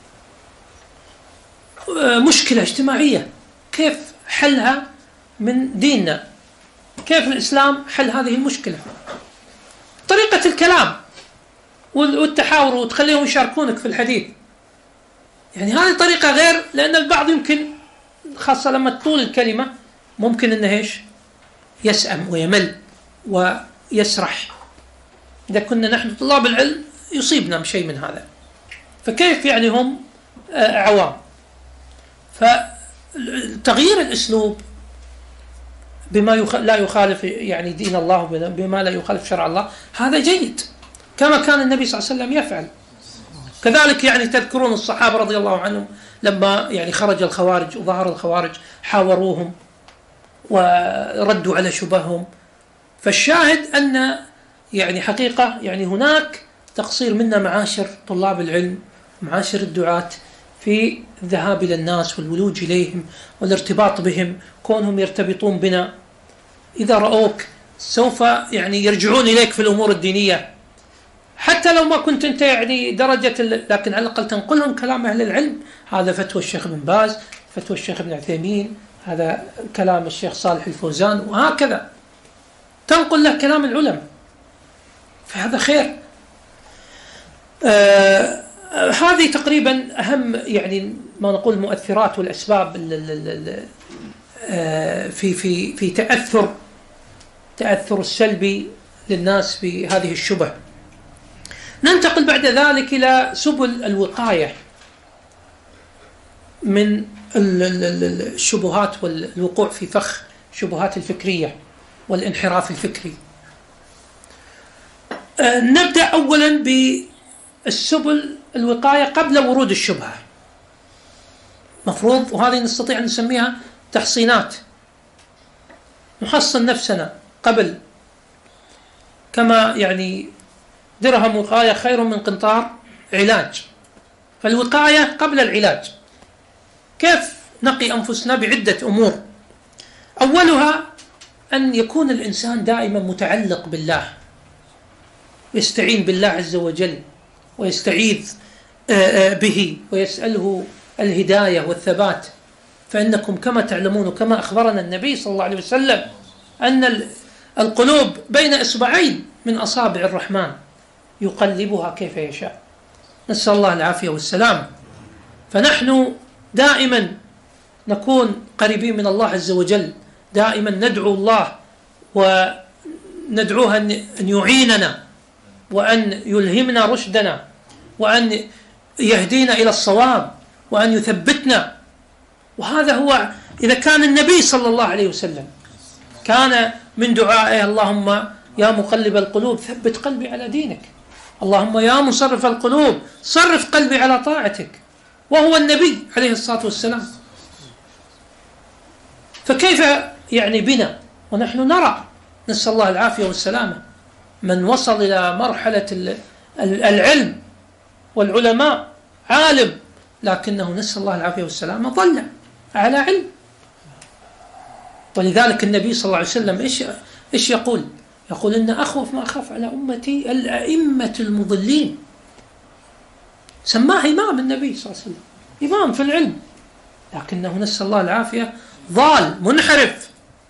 مشكلة اجتماعية كيف حلها من ديننا، كيف الإسلام حل هذه المشكلة، طريقة الكلام والتحاور وتخليهم يشاركونك في الحديث. يعني هذه طريقة غير، لأن البعض يمكن خاصة لما تطول الكلمة ممكن أنه إيش يسأم ويمل ويسرح. إذا كنا نحن طلاب العلم يصيبنا شيء من هذا، فكيف يعني هم عوام. فتغيير الأسلوب بما لا يخالف يعني دين الله، بما لا يخالف شرع الله، هذا جيد كما كان النبي صلى الله عليه وسلم يفعل. كذلك يعني تذكرون الصحابة رضي الله عنهم لما يعني خرج الخوارج وظهر الخوارج حاوروهم وردوا على شبههم. فالشاهد أن يعني حقيقة يعني هناك تقصير منا معاشر طلاب العلم، معاشر الدعاة، في الذهاب إلى الناس والولوج إليهم والارتباط بهم، كونهم يرتبطون بنا. إذا رأوك سوف يعني يرجعون إليك في الأمور الدينية، حتى لو ما كنت أنت يعني درجة لكن على الأقل تنقلهم كلام أهل العلم. هذا فتوى الشيخ بن باز، فتوى الشيخ ابن عثيمين، هذا كلام الشيخ صالح الفوزان، وهكذا تنقل له كلام العلماء، فهذا خير. هذه تقريبا أهم يعني ما نقول مؤثرات والأسباب في تأثر السلبي للناس بهذه الشبه. ننتقل بعد ذلك إلى سبل الوقاية من الشبهات والوقوع في فخ الشبهات الفكرية والانحراف الفكري. نبدأ أولا بالسبل الوقاية قبل ورود الشبهة، مفروض، وهذه نستطيع أن نسميها تحصينات، نحصن نفسنا قبل، كما يعني درهم وقاية خير من قنطار علاج. فالوقاية قبل العلاج. كيف نقي أنفسنا؟ بعدة أمور. أولها أن يكون الإنسان دائما متعلق بالله، يستعين بالله عز وجل ويستعيذ به ويسأله الهداية والثبات. فإنكم كما تعلمون وكما أخبرنا النبي صلى الله عليه وسلم أن القلوب بين إصبعين من أصابع الرحمن يقلبها كيف يشاء. نسأل الله العافية والسلام. فنحن دائما نكون قريبين من الله عز وجل، دائما ندعو الله وندعوه أن يعيننا وأن يلهمنا رشدنا وأن يهدينا إلى الصواب وأن يثبتنا. وهذا هو، إذا كان النبي صلى الله عليه وسلم كان من دعائه اللهم يا مقلب القلوب ثبت قلبي على دينك، اللهم يا مصرف القلوب صرف قلبي على طاعتك، وهو النبي عليه الصلاة والسلام. فكيف يعني بنا ونحن نرى، نسأل الله العافية والسلامة، من وصل إلى مرحلة العلم والعلماء، عالم لكنه نسأل الله العافية والسلامة ضل على علم. ولذلك النبي صلى الله عليه وسلم إيش يقول؟ يقول إن أخوف ما أخاف على أمتي الأئمة المضلين. سماه إمام النبي صلى الله عليه وسلم، إمام في العلم، لكنه نسأل الله العافية ضال منحرف.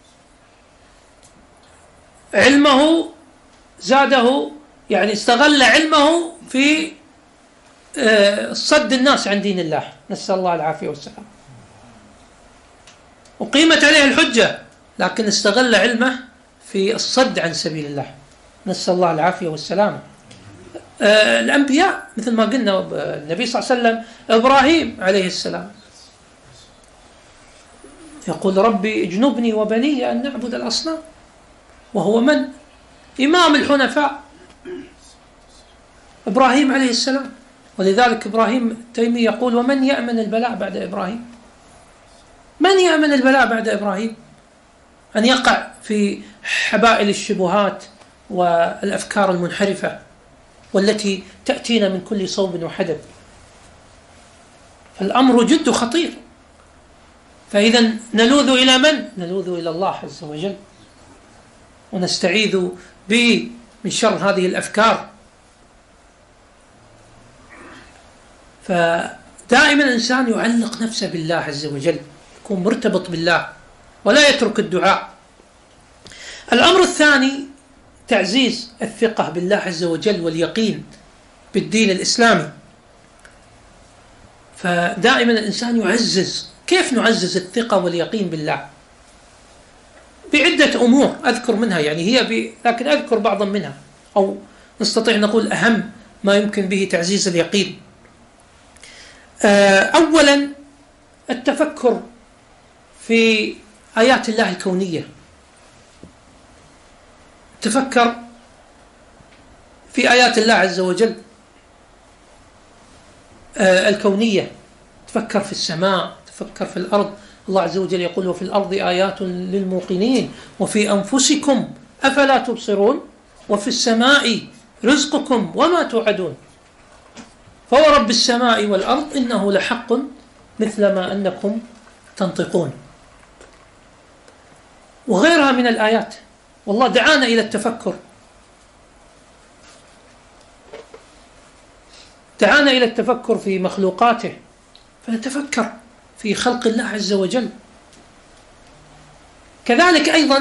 علمه زاده، يعني استغل علمه في صد الناس عن دين الله، نسأل الله العافية والسلام. وقيمت عليه الحجة، لكن استغل علمه في الصد عن سبيل الله، نسأل الله العافية والسلام. الأنبياء مثل ما قلنا، النبي صلى الله عليه وسلم إبراهيم عليه السلام يقول ربي اجنبني وبني أن نعبد الأصنام، وهو من؟ إمام الحنفاء إبراهيم عليه السلام. ولذلك إبراهيم التيمي يقول ومن يأمن البلاء بعد إبراهيم؟ من يأمن البلاء بعد إبراهيم؟ أن يقع في حبائل الشبهات والأفكار المنحرفة والتي تأتينا من كل صوب وحدب. فالأمر جد خطير. فإذا نلوذ إلى من؟ نلوذ إلى الله عز وجل، ونستعيذ به من شر هذه الأفكار. فدائما الإنسان يعلق نفسه بالله عز وجل، يكون مرتبط بالله ولا يترك الدعاء. الأمر الثاني تعزيز الثقة بالله عز وجل واليقين بالدين الإسلامي. فدائما الإنسان يعزز. كيف نعزز الثقة واليقين بالله؟ بعدة أمور أذكر منها، يعني لكن أذكر بعضا منها، أو نستطيع نقول أهم ما يمكن به تعزيز اليقين. أولا التفكر في آيات الله الكونية. تفكر في آيات الله عز وجل الكونية، تفكر في السماء، تفكر في الأرض. الله عز وجل يقول وفي الأرض آيات للموقنين وفي أنفسكم أفلا تبصرون وفي السماء رزقكم وما توعدون فورب السماء والأرض إنه لحق مثل ما أنكم تنطقون. وغيرها من الآيات. والله دعانا إلى التفكر، دعانا إلى التفكر في مخلوقاته، فنتفكر في خلق الله عز وجل. كذلك أيضا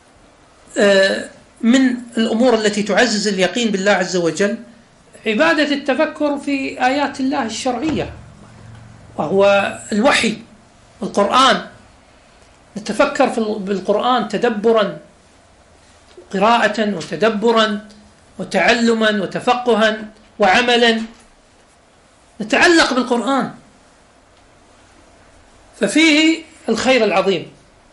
من الأمور التي تعزز اليقين بالله عز وجل عبادة التفكر في آيات الله الشرعية، وهو الوحي والقرآن. نتفكر بالقرآن تدبرا، قراءة وتدبرا وتعلما وتفقها وعملا. نتعلق بالقرآن، ففيه الخير العظيم.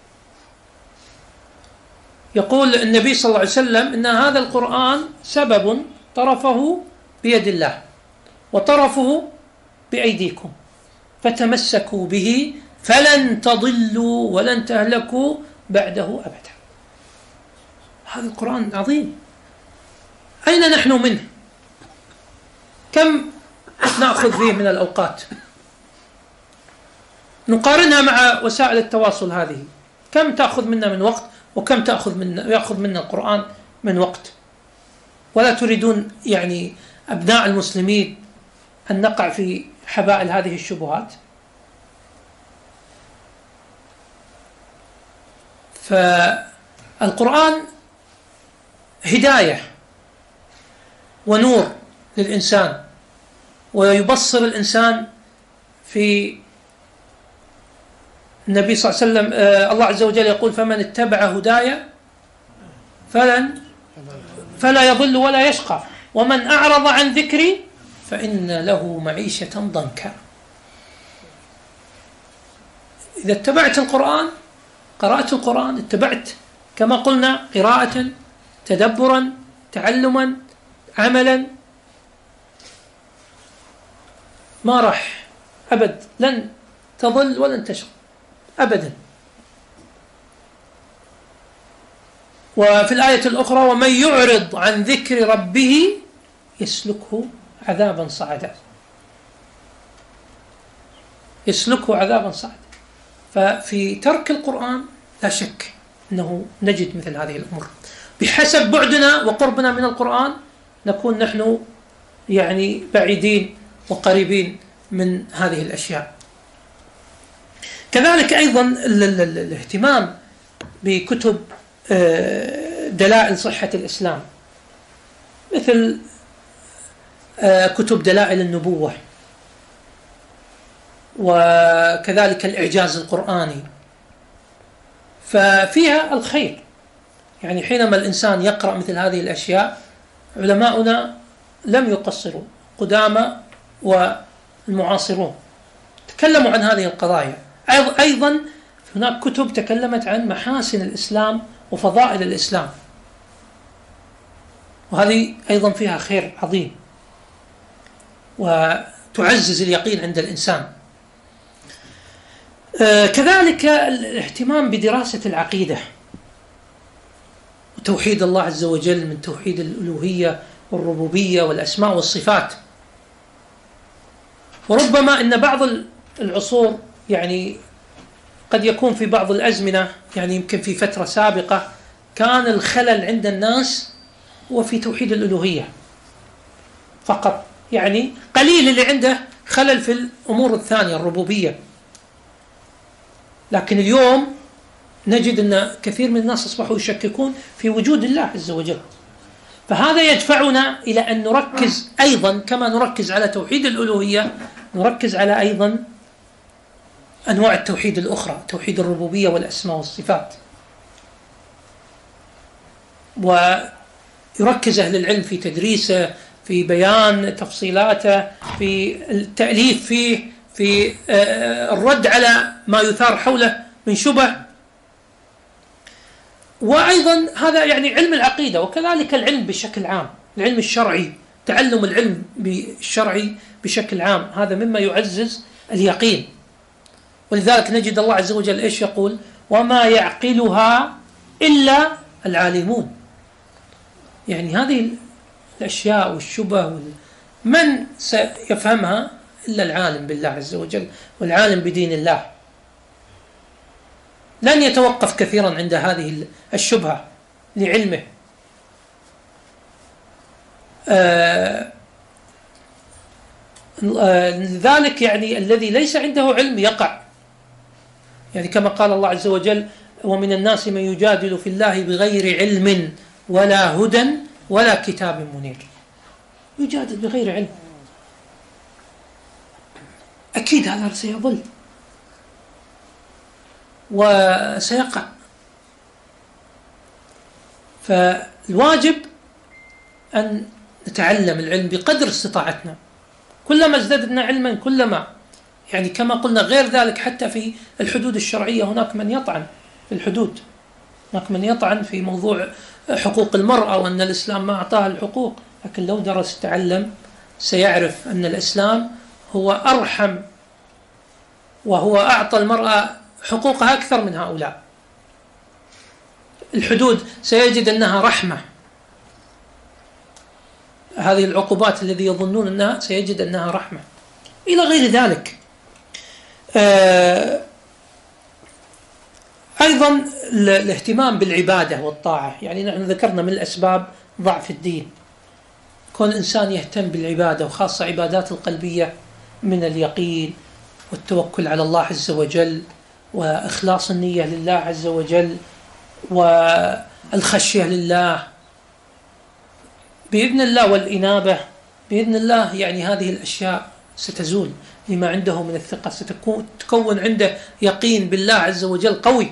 يقول النبي صلى الله عليه وسلم إن هذا القرآن سبب طرفه بيد الله وطرفه بأيديكم فتمسكوا به فلن تضلوا ولن تهلكوا بعده أبدا. هذا القرآن عظيم. أين نحن منه؟ كم نأخذ فيه من الأوقات؟ نقارنها مع وسائل التواصل هذه، كم تأخذ منا من وقت وكم يأخذ منا القرآن من وقت؟ ولا تريدون يعني أبناء المسلمين أن نقع في حبائل هذه الشبهات. فالقرآن هداية ونور للإنسان، ويبصر الإنسان في النبي صلى الله عليه وسلم. الله عز وجل يقول فمن اتبع هدايا فلا يضل ولا يشقى ومن أعرض عن ذكري فإن له معيشة ضنكا. إذا اتبعت القرآن، قرأت القرآن، اتبعت كما قلنا قراءة تدبرا تعلما عملا، ما راح أبد، لن تضل ولن تشقى أبدا. وفي الآية الأخرى ومن يعرض عن ذكر ربه يسلكه عذابا صعدا. يسلكه عذابا صعدا. ففي ترك القرآن لا شك أنه نجد مثل هذه الأمور. بحسب بعدنا وقربنا من القرآن نكون نحن يعني بعيدين وقريبين من هذه الأشياء. كذلك أيضا الاهتمام بكتب دلائل صحة الإسلام، مثل كتب دلائل النبوة، وكذلك الإعجاز القرآني، ففيها الخير. يعني حينما الإنسان يقرأ مثل هذه الأشياء، علماؤنا لم يقصروا، قدامى والمعاصرون تكلموا عن هذه القضايا. أيضا هناك كتب تكلمت عن محاسن الإسلام وفضائل الإسلام، وهذه أيضا فيها خير عظيم وتعزز اليقين عند الإنسان. كذلك الاهتمام بدراسة العقيدة وتوحيد الله عز وجل، من توحيد الألوهية والربوبية والأسماء والصفات. وربما أن بعض العصور يعني قد يكون في بعض الأزمنة، يعني يمكن في فترة سابقة كان الخلل عند الناس هو في توحيد الألوهية فقط، يعني قليل اللي عنده خلل في الأمور الثانية الربوبية. لكن اليوم نجد أن كثير من الناس أصبحوا يشككون في وجود الله عز وجل. فهذا يدفعنا إلى أن نركز أيضا، كما نركز على توحيد الألوهية، نركز على أيضا أنواع التوحيد الأخرى، توحيد الربوبية والأسماء والصفات. ويركز أهل العلم في تدريسه، في بيان تفصيلاته، في التأليف فيه، في الرد على ما يثار حوله من شبه. وأيضا هذا يعني علم العقيدة، وكذلك العلم بشكل عام، العلم الشرعي، تعلم العلم الشرعي بشكل عام، هذا مما يعزز اليقين. ولذلك نجد الله عز وجل إيش يقول؟ وما يعقلها إلا العالمون. يعني هذه الأشياء والشبه من سيفهمها إلا العالم بالله عز وجل والعالم بدين الله. لن يتوقف كثيرا عند هذه الشبهة لعلمه. لذلك يعني الذي ليس عنده علم يقع، يعني كما قال الله عز وجل ومن الناس من يجادل في الله بغير علم ولا هدى ولا كتاب منير. يجادل بغير علم، أكيد هذا سيضل وسيقع. فالواجب أن نتعلم العلم بقدر استطاعتنا، كلما ازددنا علما كلما، يعني كما قلنا غير ذلك حتى في الحدود الشرعية هناك من يطعن في الحدود، هناك من يطعن في موضوع حقوق المرأة وأن الإسلام ما أعطاها الحقوق. لكن لو درس تعلم سيعرف أن الإسلام هو أرحم، وهو أعطى المرأة حقوقها أكثر من هؤلاء. الحدود سيجد أنها رحمة، هذه العقوبات الذي يظنون أنها سيجد أنها رحمة، إلى غير ذلك. أيضا الاهتمام بالعبادة والطاعة، يعني نحن ذكرنا من الأسباب ضعف الدين، كون الإنسان يهتم بالعبادة وخاصة عبادات القلبية من اليقين والتوكل على الله عز وجل وإخلاص النية لله عز وجل والخشية لله بإذن الله والإنابة بإذن الله. يعني هذه الأشياء ستزول لما عنده من الثقة، ستكون عنده يقين بالله عز وجل قوي.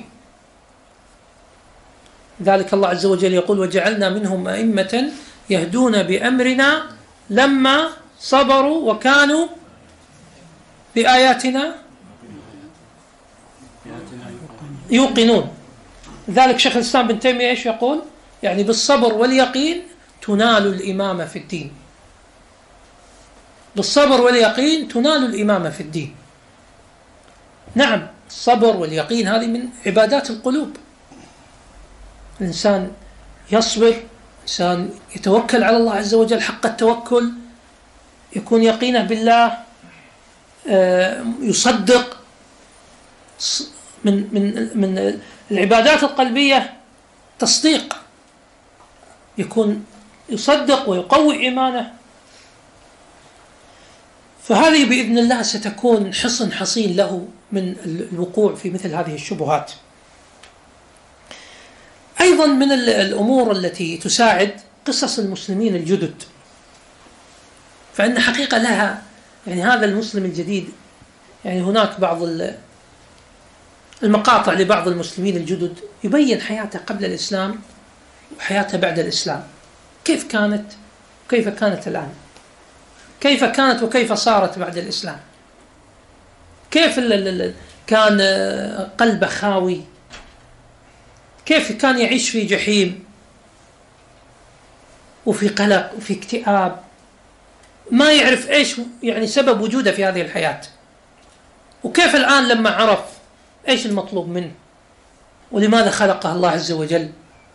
ذلك الله عز وجل يقول وجعلنا منهم أئمة يهدون بأمرنا لما صبروا وكانوا بآياتنا يوقنون. ذلك شيخ الإسلام بن تيمية إيش يقول؟ يعني بالصبر واليقين تنال الإمامة في الدين، بالصبر واليقين تنال الإمامة في الدين. نعم، الصبر واليقين هذه من عبادات القلوب. الإنسان يصبر، إنسان يتوكل على الله عز وجل حق التوكل، يكون يقينه بالله، يصدق. من العبادات القلبية تصديق، يكون يصدق ويقوي إيمانه. فهذه بإذن الله ستكون حصن حصين له من الوقوع في مثل هذه الشبهات. أيضا من الأمور التي تساعد قصص المسلمين الجدد، فإن حقيقة لها يعني هذا المسلم الجديد، يعني هناك بعض المقاطع لبعض المسلمين الجدد يبين حياته قبل الإسلام وحياته بعد الإسلام، كيف كانت وكيف كانت الآن، كيف كانت وكيف صارت بعد الإسلام، كيف كان قلبه خاوي، كيف كان يعيش في جحيم وفي قلق وفي اكتئاب، ما يعرف إيش يعني سبب وجوده في هذه الحياة، وكيف الآن لما عرف إيش المطلوب منه ولماذا خلقه الله عز وجل،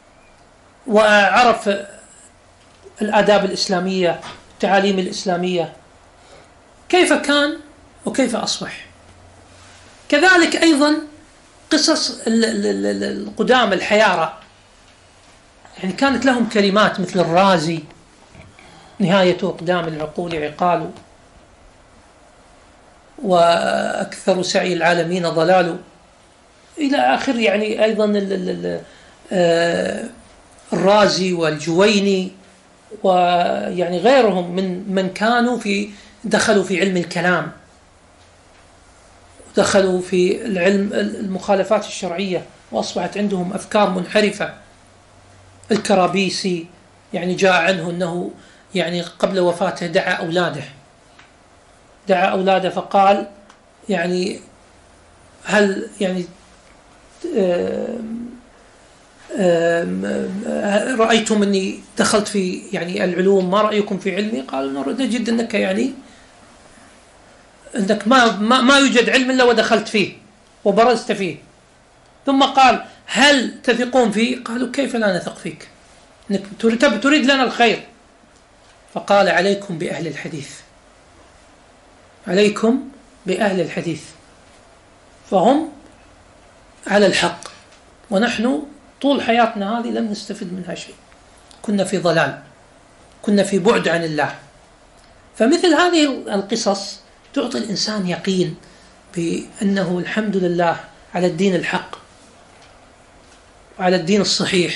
وعرف الآداب الإسلامية التعاليم الإسلامية، كيف كان وكيف أصبح. كذلك أيضا قصص القدامى الحيارى، يعني كانت لهم كلمات مثل الرازي نهاية أقدام العقول عقال، وأكثر سعي العالمين ضلال، إلى آخر. يعني أيضا الرازي والجويني ويعني غيرهم من كانوا دخلوا في علم الكلام، دخلوا في العلم المخالفات الشرعية، وأصبحت عندهم أفكار منحرفة. الكرابيسي يعني جاء عنه أنه يعني قبل وفاته دعا أولاده فقال يعني هل يعني رأيتم أني دخلت في يعني العلوم، ما رأيكم في علمي؟ قالوا نجد أنك يعني أنك ما يوجد علم إلا ودخلت فيه وبرزت فيه. ثم قال هل تثقون فيه؟ قالوا كيف لا نثق فيك، أنك تريد لنا الخير. فقال عليكم بأهل الحديث، عليكم بأهل الحديث، فهم على الحق، ونحن طول حياتنا هذه لم نستفد منها شيء، كنا في ضلال، كنا في بعد عن الله. فمثل هذه القصص تعطي الإنسان يقين بأنه الحمد لله على الدين الحق وعلى الدين الصحيح،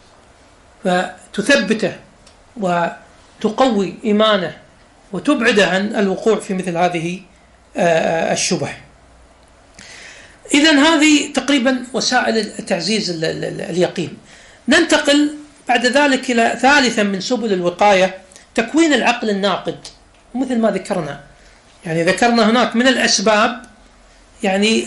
فتثبته وتقوي إيمانه وتبعده عن الوقوع في مثل هذه الشبه. إذن هذه تقريبا وسائل تعزيز اليقين. ننتقل بعد ذلك إلى ثالثا من سبل الوقاية، تكوين العقل الناقد. ومثل ما ذكرنا، يعني ذكرنا هناك من الأسباب يعني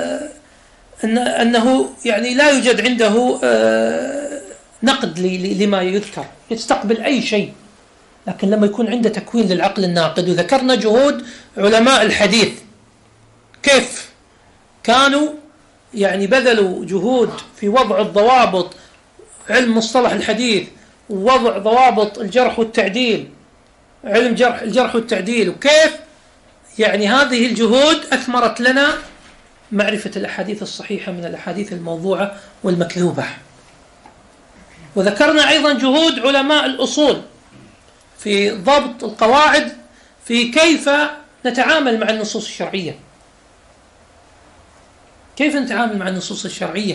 أنه يعني لا يوجد عنده نقد لما يذكر، يستقبل أي شيء، لكن لما يكون عنده تكوين للعقل الناقد. وذكرنا جهود علماء الحديث كيف كانوا يعني بذلوا جهود في وضع الضوابط، علم مصطلح الحديث، ووضع ضوابط الجرح والتعديل، علم الجرح والتعديل، وكيف يعني هذه الجهود أثمرت لنا معرفة الأحاديث الصحيحة من الأحاديث الموضوعة والمكذوبة. وذكرنا أيضا جهود علماء الأصول في ضبط القواعد في كيف نتعامل مع النصوص الشرعية، كيف نتعامل مع النصوص الشرعية،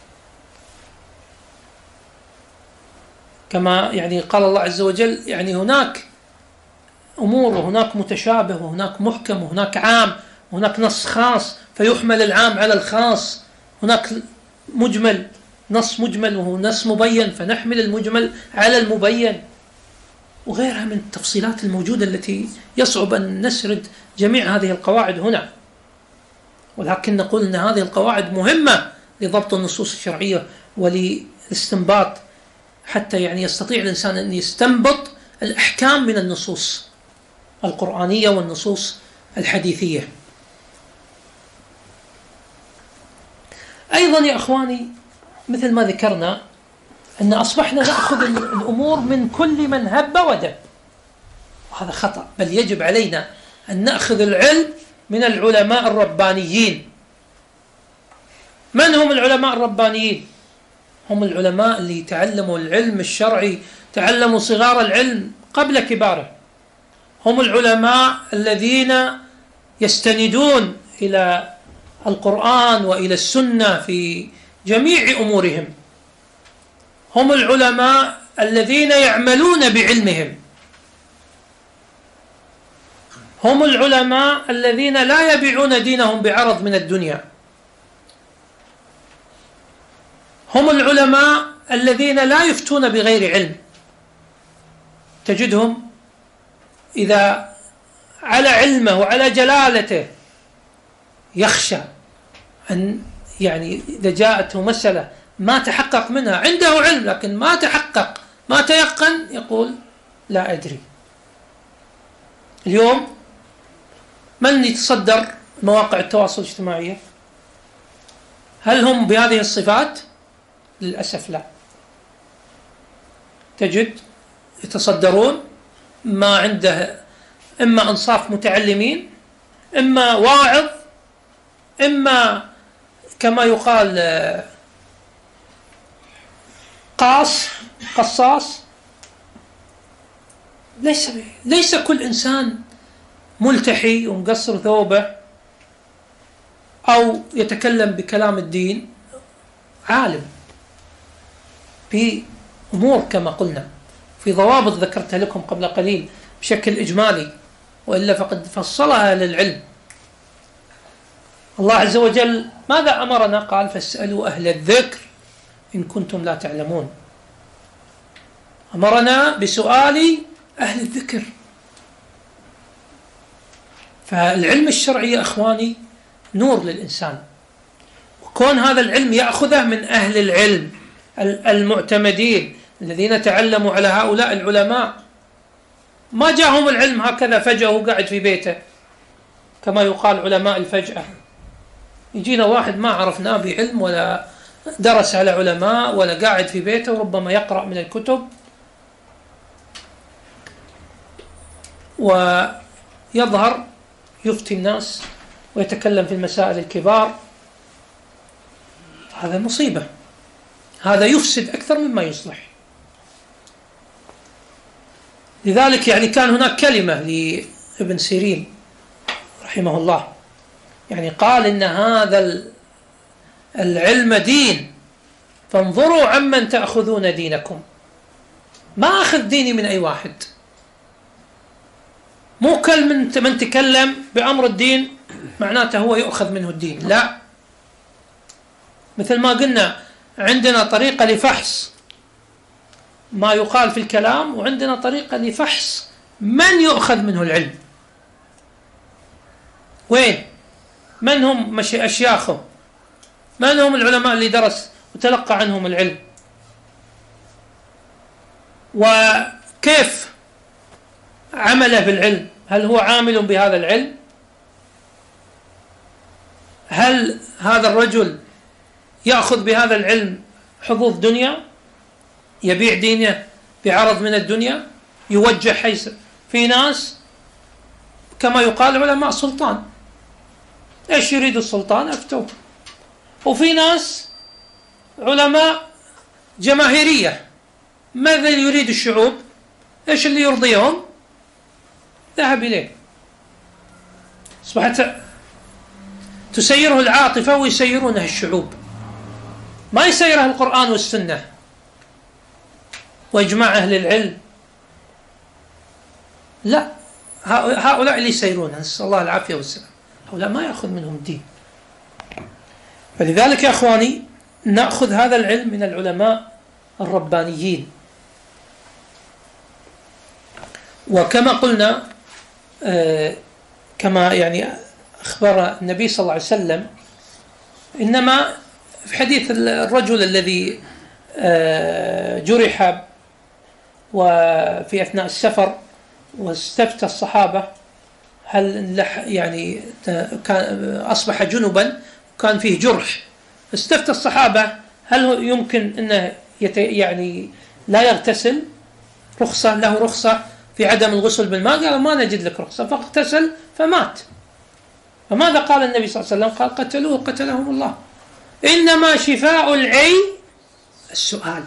كما يعني قال الله عز وجل يعني هناك أمور، وهناك متشابه، وهناك محكم، وهناك عام، وهناك نص خاص فيحمل العام على الخاص، هناك مجمل، نص مجمل وهو نص مبين فنحمل المجمل على المبين، وغيرها من التفصيلات الموجودة التي يصعب أن نسرد جميع هذه القواعد هنا، ولكن نقول أن هذه القواعد مهمة لضبط النصوص الشرعية وللاستنباط، حتى يعني يستطيع الإنسان أن يستنبط الأحكام من النصوص القرآنية والنصوص الحديثية. أيضا يا أخواني مثل ما ذكرنا أن أصبحنا نأخذ الأمور من كل من هب ودب، وهذا خطأ. بل يجب علينا أن نأخذ العلم من العلماء الربانيين. من هم العلماء الربانيين؟ هم العلماء اللي تعلموا العلم الشرعي، تعلموا صغار العلم قبل كباره. هم العلماء الذين يستندون إلى القرآن وإلى السنة في جميع أمورهم. هم العلماء الذين يعملون بعلمهم. هم العلماء الذين لا يبيعون دينهم بعرض من الدنيا. هم العلماء الذين لا يفتون بغير علم. تجدهم إذا على علمه وعلى جلالته يخشى أن يعني إذا جاءته مسألة ما تحقق منها، عنده علم لكن ما تحقق ما تيقن، يقول لا أدري. اليوم من يتصدر مواقع التواصل الاجتماعي؟ هل هم بهذه الصفات؟ للأسف لا. تجد يتصدرون ما عنده إما أنصاف متعلمين، إما واعظ، إما كما يقال قصاص. ليس كل إنسان ملتحي ومقصر ثوبه أو يتكلم بكلام الدين عالم. في أمور كما قلنا، في ضوابط ذكرتها لكم قبل قليل بشكل إجمالي، وإلا فقد فصلها للعلم. الله عز وجل ماذا أمرنا؟ قال فاسألوا أهل الذكر إن كنتم لا تعلمون. أمرنا بسؤال أهل الذكر. فالعلم الشرعي يا أخواني نور للإنسان، وكون هذا العلم يأخذه من أهل العلم المعتمدين الذين تعلموا على هؤلاء العلماء. ما جاءهم العلم هكذا فجأة وقاعد في بيته كما يقال علماء الفجأة. يجينا واحد ما عرفناه بعلم ولا درس على علماء ولا قاعد في بيته وربما يقرأ من الكتب ويظهر يفتي الناس ويتكلم في المسائل الكبار. هذا مصيبة، هذا يفسد أكثر مما يصلح. لذلك يعني كان هناك كلمة لابن سيرين رحمه الله، يعني قال إن هذا العلم دين فانظروا عمن تأخذون دينكم. ما أخذ ديني من أي واحد، مو كل من تكلم بأمر الدين معناته هو يؤخذ منه الدين، لا. مثل ما قلنا عندنا طريقة لفحص ما يقال في الكلام، وعندنا طريقة لفحص من يؤخذ منه العلم. وين؟ من هم أشياخه؟ من هم العلماء اللي درس وتلقى عنهم العلم؟ وكيف عمله بالعلم؟ هل هو عامل بهذا العلم؟ هل هذا الرجل يأخذ بهذا العلم حظوظ دنيا، يبيع دينه بعرض من الدنيا، يوجه حيث؟ في ناس كما يقال علماء سلطان، ايش يريد السلطان افتوه. وفي ناس علماء جماهيرية، ماذا يريد الشعوب؟ ايش اللي يرضيهم ذهب إليه. أصبحت تسيره العاطفة ويسيرونه الشعوب، ما يسيره القرآن والسنة وإجماع أهل العلم، لا. هؤلاء اللي يسيرون، نسأل الله العافية والسلام، هؤلاء ما يأخذ منهم الدين. فلذلك يا أخواني نأخذ هذا العلم من العلماء الربانيين. وكما قلنا كما يعني أخبر النبي صلى الله عليه وسلم، إنما في حديث الرجل الذي جرح وفي أثناء السفر واستفتى الصحابة هل يعني كان أصبح جنبا كان فيه جرح، استفتى الصحابة هل يمكن أنه يعني لا يغتسل، رخصة له، رخصة في عدم الغسل بالماء، قال ما نجد لك رخصة، فاغتسل فمات. فماذا قال النبي صلى الله عليه وسلم؟ قال قتلوه قتلهم الله. إنما شفاء العي السؤال،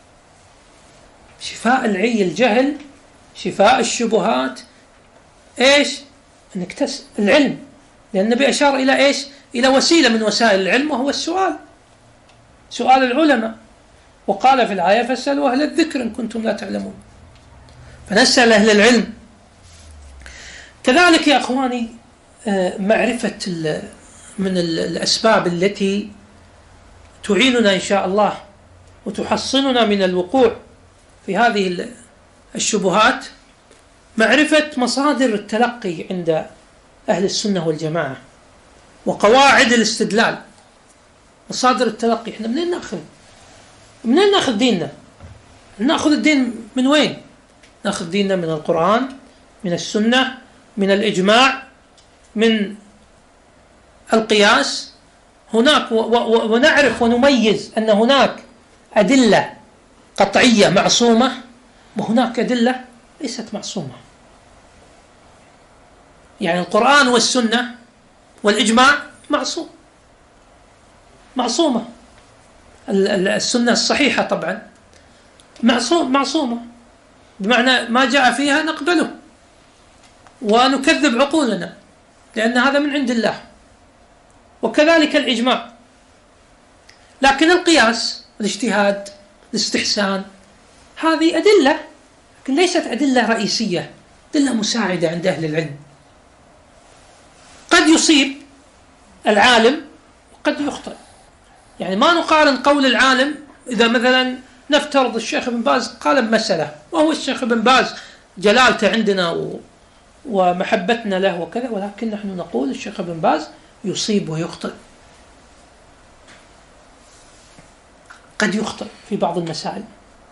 شفاء العي الجهل، شفاء الشبهات إيش؟ أنك تسأل العلم، لأن النبي أشار إلى إيش؟ إلى وسيلة من وسائل العلم، وهو السؤال، سؤال العلماء. وقال في الآية فاسألوا أهل الذكر إن كنتم لا تعلمون، فنسأل أهل العلم. كذلك يا أخواني معرفة من الأسباب التي تعيننا إن شاء الله وتحصننا من الوقوع في هذه الشبهات، معرفة مصادر التلقي عند أهل السنة والجماعة وقواعد الاستدلال. مصادر التلقي، إحنا منين نأخذ ديننا؟ نأخذ الدين من وين؟ نأخذ ديننا من القرآن، من السنة، من الإجماع، من القياس. هناك ونعرف ونميز أن هناك أدلة قطعية معصومة، وهناك أدلة ليست معصومة. يعني القرآن والسنة والإجماع معصومة. السنة الصحيحة طبعا معصومة، بمعنى ما جاء فيها نقبله ونكذب عقولنا، لأن هذا من عند الله. وكذلك الإجماع. لكن القياس، الاجتهاد، الاستحسان، هذه أدلة، لكن ليست أدلة رئيسية، أدلة مساعدة عند أهل العلم. قد يصيب العالم وقد يخطئ. يعني ما نقارن قول العالم، إذا مثلا نفترض الشيخ ابن باز قال بمسألة، وهو الشيخ ابن باز جلالته عندنا ومحبتنا له وكذا، ولكن نحن نقول الشيخ ابن باز يصيب ويخطئ، قد يخطئ في بعض المسائل،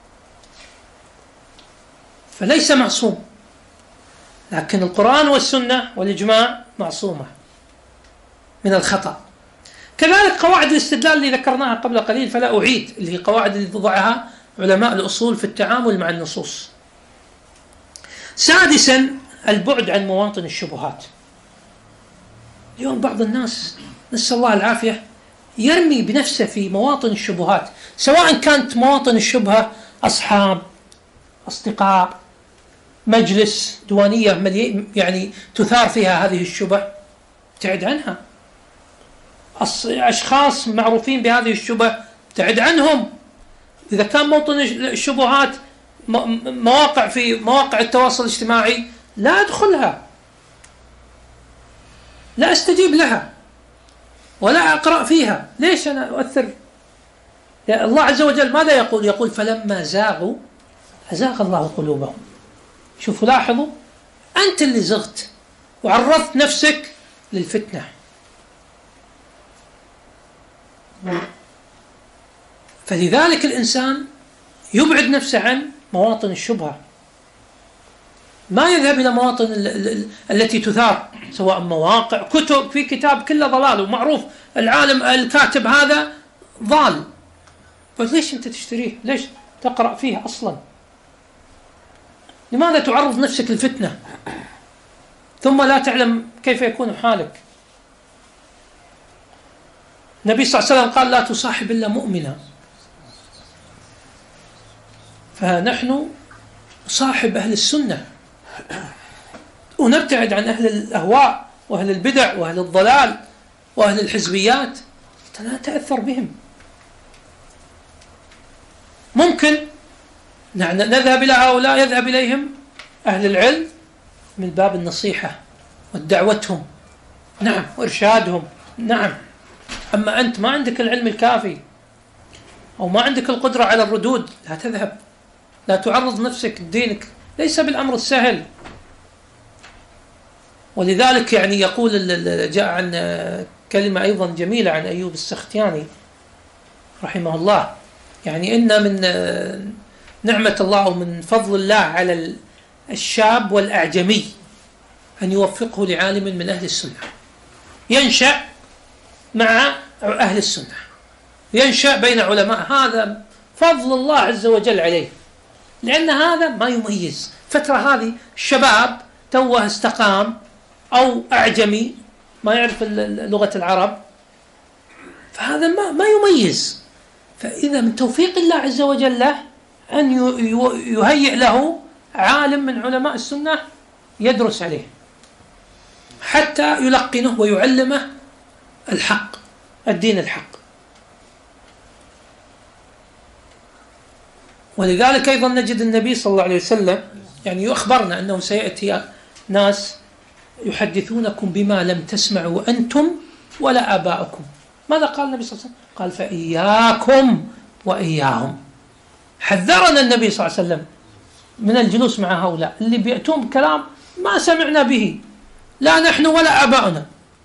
فليس معصوم. لكن القرآن والسنة والإجماع معصومة من الخطأ. كذلك قواعد الاستدلال اللي ذكرناها قبل قليل فلا أعيد، اللي هي قواعد اللي وضعها علماء الأصول في التعامل مع النصوص. سادسا البعد عن مواطن الشبهات. اليوم بعض الناس نسأل الله العافية يرمي بنفسه في مواطن الشبهات، سواء كانت مواطن الشبهة أصحاب، أصدقاء، مجلس، دوانية يعني تثار فيها هذه الشبه، ابتعد عنها. أشخاص معروفين بهذه الشبه ابتعد عنهم. إذا كان موطن الشبهات مواقع في مواقع التواصل الاجتماعي لا أدخلها، لا أستجيب لها ولا أقرأ فيها. ليش أنا أؤثر؟ يا الله عز وجل ماذا يقول؟ يقول فلما زاغوا أزاغ الله قلوبهم. شوفوا لاحظوا، أنت اللي زغت وعرضت نفسك للفتنة. فلذلك الإنسان يبعد نفسه عن مواطن الشبهة، ما يذهب إلى مواطن التي تثار، سواء مواقع، كتب. في كتاب كله ضلال ومعروف، العالم الكاتب هذا ضال، فليش أنت تشتريه؟ ليش تقرأ فيه أصلا؟ لماذا تعرض نفسك للفتنة ثم لا تعلم كيف يكون حالك؟ النبي صلى الله عليه وسلم قال لا تصاحب إلا مؤمنا. فنحن نصاحب أهل السنة ونبتعد عن أهل الأهواء وأهل البدع وأهل الضلال وأهل الحزبيات، لا تأثر بهم. ممكن نذهب إلى هؤلاء، يذهب إليهم أهل العلم من باب النصيحة والدعوتهم، نعم، وإرشادهم، نعم. أما أنت ما عندك العلم الكافي أو ما عندك القدرة على الردود، لا تذهب، لا تعرض نفسك لدينك، ليس بالأمر السهل. ولذلك يعني يقول، جاء عن كلمة أيضا جميلة عن أيوب السختياني رحمه الله، يعني إن من نعمة الله ومن فضل الله على الشاب والأعجمي أن يوفقه لعالم من أهل السنة، ينشأ مع أهل السنة، ينشأ بين علماء، هذا فضل الله عز وجل عليه، لأن هذا ما يميز. فترة هذه الشباب توه استقام أو أعجمي ما يعرف لغة العرب، فهذا ما يميز. فإذا من توفيق الله عز وجل له أن يهيئ له عالم من علماء السنة يدرس عليه حتى يلقنه ويعلمه الحق، الدين الحق. ولذلك أيضا نجد النبي صلى الله عليه وسلم يعني يخبرنا أنه سيأتي ناس يحدثونكم بما لم تسمعوا أنتم ولا آباؤكم. ماذا قال النبي صلى الله عليه وسلم؟ قال فإياكم وإياهم. حذرنا النبي صلى الله عليه وسلم من الجلوس مع هؤلاء اللي بيأتون بكلام ما سمعنا به لا نحن ولا آباؤنا.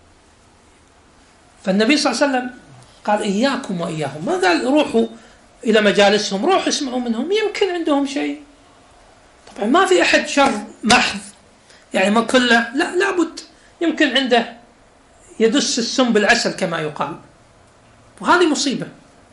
فالنبي صلى الله عليه وسلم قال إياكم وإياهم، ما قال روحوا إلى مجالسهم، روحوا اسمعوا منهم، يمكن عندهم شيء. طبعا ما في أحد شر محض يعني ما كله، لا، لابد يمكن عنده يدس السم بالعسل كما يقال، وهذه مصيبة.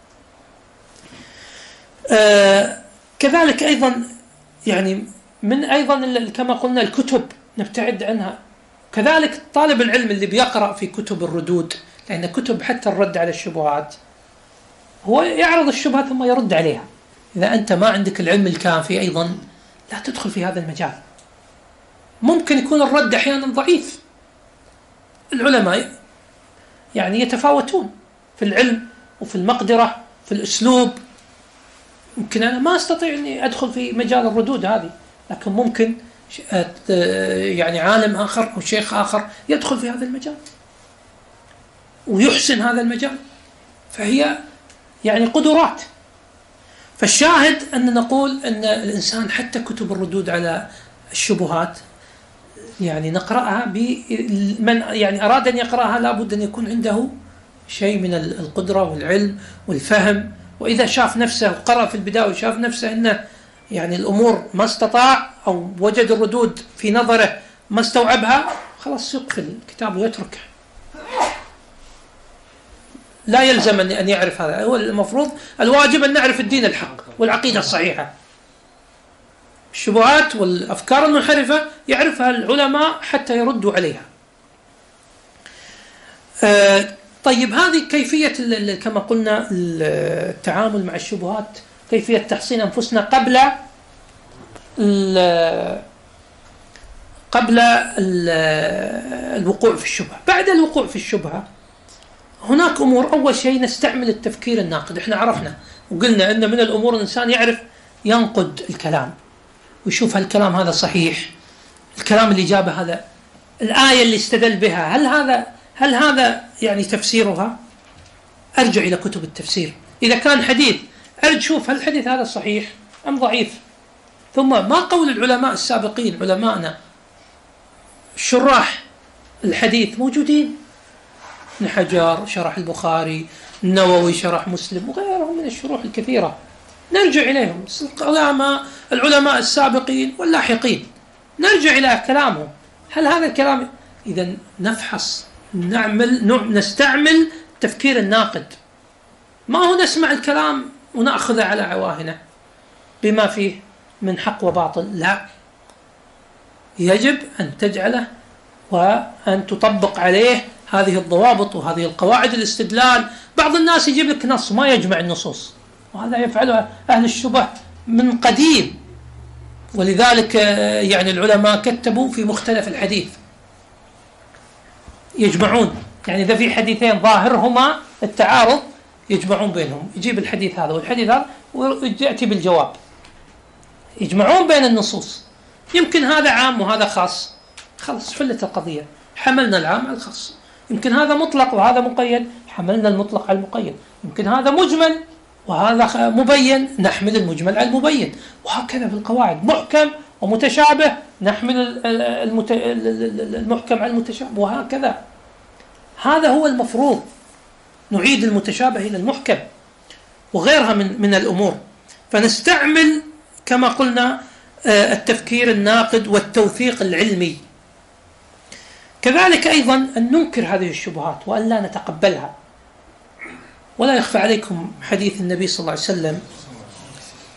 كذلك أيضا يعني من أيضا كما قلنا الكتب نبتعد عنها. كذلك طالب العلم اللي بيقرأ في كتب الردود، لأن كتب حتى الرد على الشبهات هو يعرض الشبهة ثم يرد عليها. إذا أنت ما عندك العلم الكافي أيضا لا تدخل في هذا المجال. ممكن يكون الرد أحيانا ضعيف. العلماء يعني يتفاوتون في العلم وفي المقدرة في الأسلوب. ممكن أنا ما أستطيع أني أدخل في مجال الردود هذه، لكن ممكن يعني عالم آخر أو شيخ آخر يدخل في هذا المجال ويحسن هذا المجال، فهي يعني قدرات. فالشاهد أن نقول أن الإنسان حتى كتب الردود على الشبهات يعني نقرأها من يعني أراد أن يقرأها لابد أن يكون عنده شيء من القدرة والعلم والفهم. وإذا شاف نفسه قرأ في البداية وشاف نفسه أنه يعني الأمور ما استطاع أو وجد الردود في نظره ما استوعبها، خلاص يقفل الكتاب ويتركه. لا يلزم أن يعرف هذا. هو المفروض الواجب أن نعرف الدين الحق والعقيدة الصحيحة. الشبهات والأفكار المنحرفة يعرفها العلماء حتى يردوا عليها. طيب هذه كيفية كما قلنا التعامل مع الشبهات، كيفية تحصين أنفسنا قبل الوقوع في الشبهة. بعد الوقوع في الشبهة هناك أمور. أول شيء نستعمل التفكير الناقد. إحنا عرفنا وقلنا أن من الأمور الإنسان يعرف ينقد الكلام ويشوف هل الكلام هذا صحيح، الكلام اللي جابه هذا، الآية اللي استدل بها، هل هذا يعني تفسيرها. أرجع إلى كتب التفسير. إذا كان حديث أرجع شوف هل الحديث هذا صحيح أم ضعيف. ثم ما قول العلماء السابقين، علماءنا شراح الحديث موجودين، ابن حجر شرح البخاري، النووي شرح مسلم، وغيرهم من الشروح الكثيرة. نرجع إليهم العلماء السابقين واللاحقين، نرجع إلى كلامهم. هل هذا الكلام، إذا نفحص نستعمل تفكير الناقد. ما هو نسمع الكلام ونأخذه على عواهنه بما فيه من حق وباطل، لا، يجب أن تجعله وأن تطبق عليه هذه الضوابط وهذه القواعد الاستدلال. بعض الناس يجيب لك نص ما يجمع النصوص، وهذا يفعله أهل الشبه من قديم. ولذلك يعني العلماء كتبوا في مختلف الحديث يجمعون، يعني إذا في حديثين ظاهرهما التعارض يجمعون بينهم، يجيب الحديث هذا والحديث هذا ويأتي بالجواب، يجمعون بين النصوص. يمكن هذا عام وهذا خاص، خلص حلت القضية، حملنا العام على الخاص. يمكن هذا مطلق وهذا مقيد، حملنا المطلق على المقيد. يمكن هذا مجمل وهذا مبين، نحمل المجمل على المبين. وهكذا في القواعد، محكم ومتشابه نحمل المحكم على المتشابه، وهكذا. هذا هو المفروض، نعيد المتشابه إلى المحكم وغيرها من الأمور. فنستعمل كما قلنا التفكير الناقد والتوثيق العلمي. كذلك أيضا أن ننكر هذه الشبهات وأن لا نتقبلها. ولا يخفى عليكم حديث النبي صلى الله عليه وسلم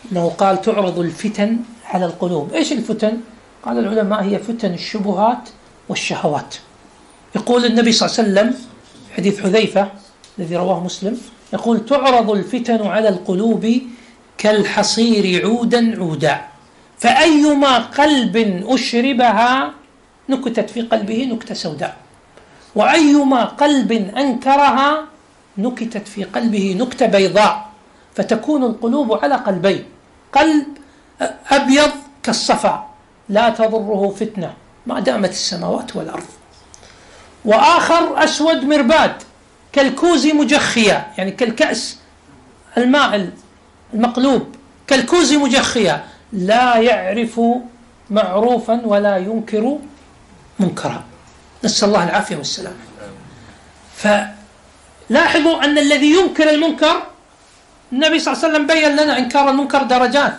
أنه قال تعرض الفتن على القلوب. إيش الفتن؟ قال العلماء هي فتن الشبهات والشهوات. يقول النبي صلى الله عليه وسلم حديث حذيفة الذي رواه مسلم، يقول تعرض الفتن على القلوب كالحصير عودا عودا، فأيما قلب أشربها نكتت في قلبه نكتة سوداء، وأيما قلب أنكرها نكتت في قلبه نكتة بيضاء، فتكون القلوب على قلبين: قلب أبيض كالصفا لا تضره فتنة ما دامت السماوات والأرض، وآخر أسود مرباد كالكوز مجخية، يعني كالكأس الماء المقلوب، كالكوز مجخية لا يعرف معروفا ولا ينكر منكرا، نسأل الله العافية والسلام. فلاحظوا أن الذي ينكر المنكر، النبي صلى الله عليه وسلم بيّن لنا إنكار المنكر درجات: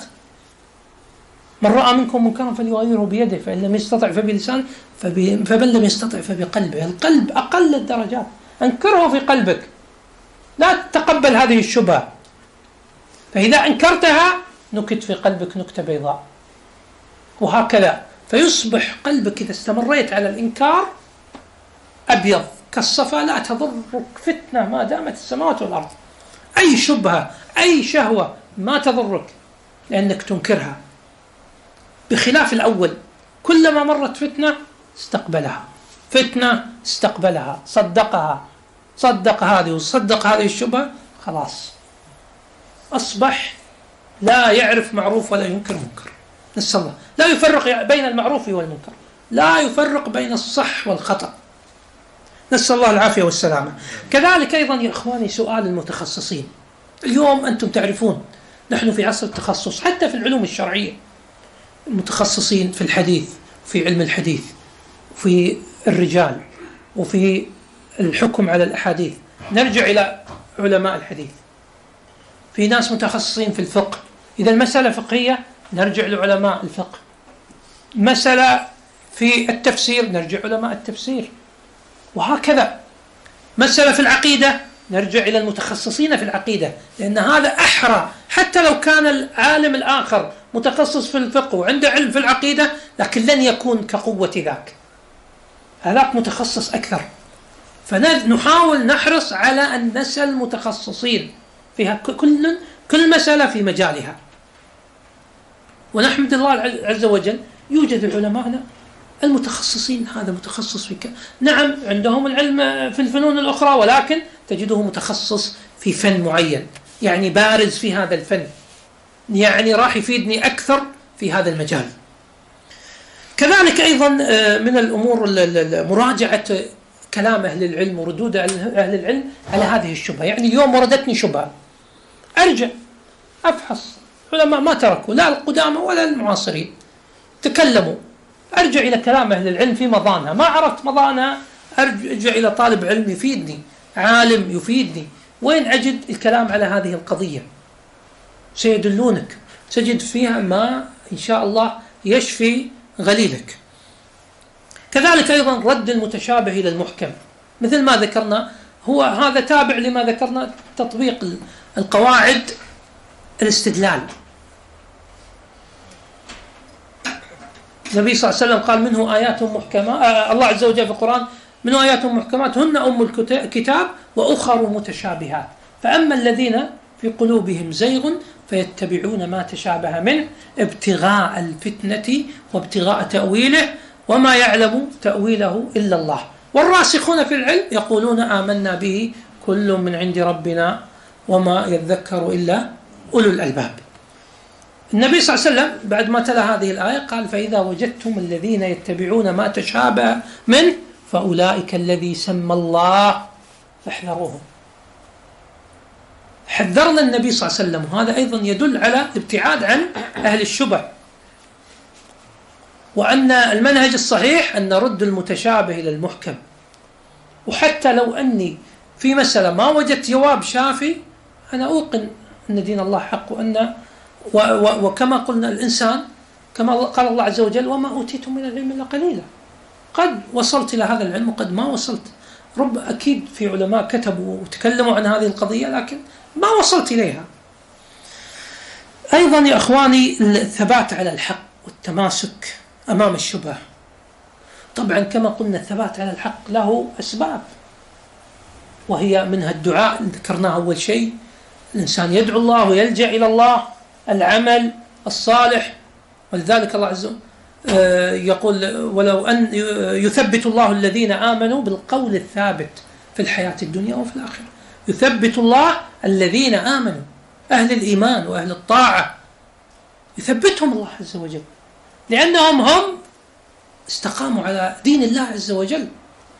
من رأى منكم منكرا فليغيره بيده، فإن لم يستطع فبلسانه، فمن لم يستطع فبقلبه. القلب أقل الدرجات، أنكره في قلبك، لا تتقبل هذه الشبهة، فإذا أنكرتها نكت في قلبك نكتة بيضاء، وهكذا فيصبح قلبك إذا استمريت على الإنكار أبيض كالصفا لا تضرك فتنة ما دامت السماوات والأرض. أي شبهة أي شهوة ما تضرك لأنك تنكرها، بخلاف الأول كلما مرت فتنة استقبلها، فتنة استقبلها، صدق هذه وصدق هذه الشبهة، خلاص أصبح لا يعرف معروف ولا ينكر منكر. نسأل الله لا يفرق بين المعروف والمنكر، لا يفرق بين الصح والخطأ، نسأل الله العافية والسلامة. كذلك أيضا يا إخواني سؤال المتخصصين. اليوم أنتم تعرفون نحن في عصر التخصص، حتى في العلوم الشرعية المتخصصين في الحديث، في علم الحديث، في الرجال، وفي الحكم على الأحاديث نرجع إلى علماء الحديث. في ناس متخصصين في الفقه، إذا المسألة فقهية نرجع لعلماء الفقه، مسألة في التفسير نرجع علماء التفسير، وهكذا. مسألة في العقيدة نرجع إلى المتخصصين في العقيدة، لأن هذا أحرى، حتى لو كان العالم الآخر متخصص في الفقه وعنده علم في العقيدة لكن لن يكون كقوة ذاك، هذاك متخصص أكثر. فنحاول نحرص على أن نسأل متخصصين فيها، كل مسألة في مجالها. ونحمد الله عز وجل يوجد العلماء المتخصصين، هذا متخصص في نعم عندهم العلم في الفنون الأخرى، ولكن تجده متخصص في فن معين، يعني بارز في هذا الفن، يعني راح يفيدني أكثر في هذا المجال. كذلك أيضا من الأمور مراجعة كلام أهل العلم وردود أهل العلم على هذه الشبهة. يعني اليوم وردتني شبهة، أرجع أفحص، علماء ما تركوا لا القدامى ولا المعاصرين تكلموا، أرجع إلى كلام أهل العلم في مضانها، ما عرفت مضانها أرجع إلى طالب علم يفيدني، عالم يفيدني، وين أجد الكلام على هذه القضية؟ سيدلونك، تجد فيها ما إن شاء الله يشفي غليلك. كذلك أيضا رد المتشابه إلى المحكم، مثل ما ذكرنا، هو هذا تابع لما ذكرنا، تطبيق القواعد الاستدلال. النبي صلى الله عليه وسلم قال منه آيات محكمات، الله عز وجل في القرآن منه آيات محكمات هن أم الكتاب وأخر متشابهات، فأما الذين في قلوبهم زيغ فيتبعون ما تشابه منه ابتغاء الفتنة وابتغاء تأويله وما يعلم تأويله إلا الله، والراسخون في العلم يقولون آمنا به كل من عند ربنا وما يذكر إلا أولو الألباب. النبي صلى الله عليه وسلم بعد ما تلا هذه الآية قال فإذا وجدتم الذين يتبعون ما تشابه منه فأولئك الذي سمى الله فاحذروهم. حذرنا النبي صلى الله عليه وسلم، وهذا أيضا يدل على الابتعاد عن أهل الشبه، وأن المنهج الصحيح أن نرد المتشابه إلى المحكم. وحتى لو أني في مسألة ما وجدت جواب شافي، أنا أوقن أن دين الله حق، وأن وكما قلنا الإنسان كما قال الله عز وجل وما أوتيتم من العلم إلا قليلا، قد وصلت إلى هذا العلم وقد ما وصلت، أكيد في علماء كتبوا وتكلموا عن هذه القضية لكن ما وصلت إليها. أيضا يا أخواني الثبات على الحق والتماسك أمام الشبهة. طبعا كما قلنا الثبات على الحق له أسباب، وهي منها الدعاء ذكرناه أول شيء، الإنسان يدعو الله ويلجأ إلى الله، العمل الصالح، ولذلك الله عز وجل يقول ولو أن يثبت الله الذين آمنوا بالقول الثابت في الحياة الدنيا وفي الآخرة. يثبت الله الذين آمنوا، أهل الإيمان وأهل الطاعة يثبتهم الله عز وجل، لأنهم هم استقاموا على دين الله عز وجل.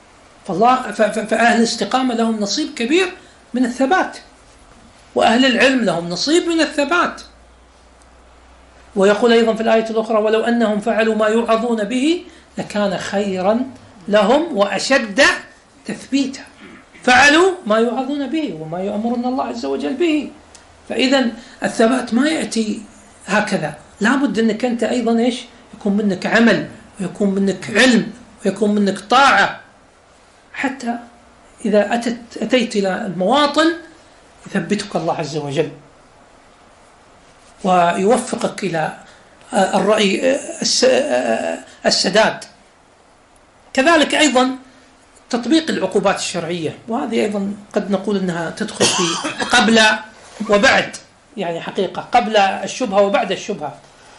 فأهل الاستقامة لهم نصيب كبير من الثبات، وأهل العلم لهم نصيب من الثبات. ويقول أيضا في الآية الأخرى ولو أنهم فعلوا ما يوعظون به لكان خيرا لهم وأشد تثبيتا. فعلوا ما يوعظون به وما يأمرون الله عز وجل به. فإذا الثبات ما يأتي هكذا، لابد أنك أنت أيضا إيش يكون منك عمل، ويكون منك علم، ويكون منك طاعة، حتى إذا أتيت إلى المواطن يثبتك الله عز وجل ويوفقك إلى الرأي السداد. كذلك أيضا تطبيق العقوبات الشرعية، وهذه أيضا قد نقول أنها تدخل في قبل وبعد، يعني حقيقة قبل الشبهة وبعد الشبهة.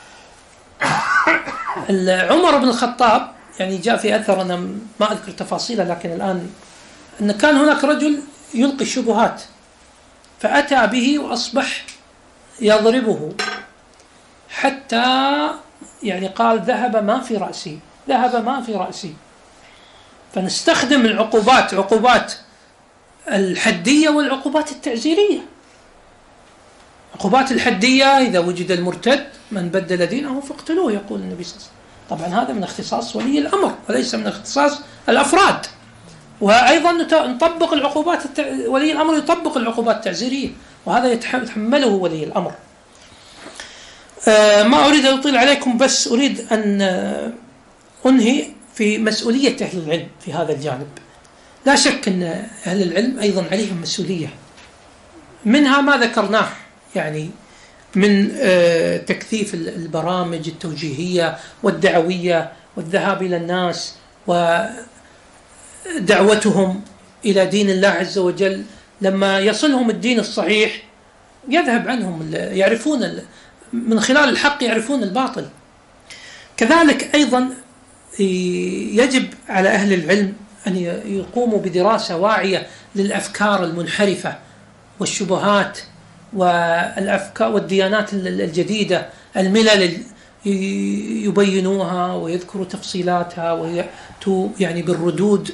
عمر بن الخطاب يعني جاء في أثر، أنا ما أذكر تفاصيله لكن الآن، أن كان هناك رجل يلقي الشبهات فأتى به وأصبح يضربه حتى يعني قال ذهب ما في رأسي، ذهب ما في رأسي. فنستخدم العقوبات، عقوبات الحدية والعقوبات التعزيرية. عقوبات الحدية إذا وجد المرتد من بدل دينه فاقتلوه، يقول النبي صلى الله عليه وسلم. طبعا هذا من اختصاص ولي الأمر وليس من اختصاص الأفراد. وأيضا نطبق العقوبات ولي الأمر يطبق العقوبات التعزيرية، وهذا يتحمله ولي الأمر. ما أريد أن أطيل عليكم، بس أريد أن أنهي في مسؤولية أهل العلم في هذا الجانب. لا شك أن أهل العلم أيضا عليهم مسؤولية، منها ما ذكرناه يعني من تكثيف البرامج التوجيهية والدعوية والذهاب إلى الناس ودعوتهم إلى دين الله عز وجل. لما يصلهم الدين الصحيح يذهب عنهم، يعرفون من خلال الحق يعرفون الباطل. كذلك أيضا يجب على أهل العلم أن يقوموا بدراسة واعية للأفكار المنحرفة والشبهات والأفكار والديانات الجديدة، الملل يبينوها ويذكروا تفصيلاتها يعني بالردود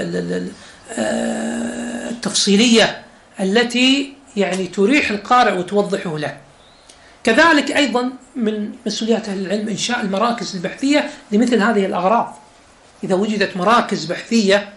التفصيلية التي يعني تريح القارئ وتوضحه له. كذلك أيضا من مسؤوليات أهل العلم إنشاء المراكز البحثية لمثل هذه الأغراض. إذا وجدت مراكز بحثية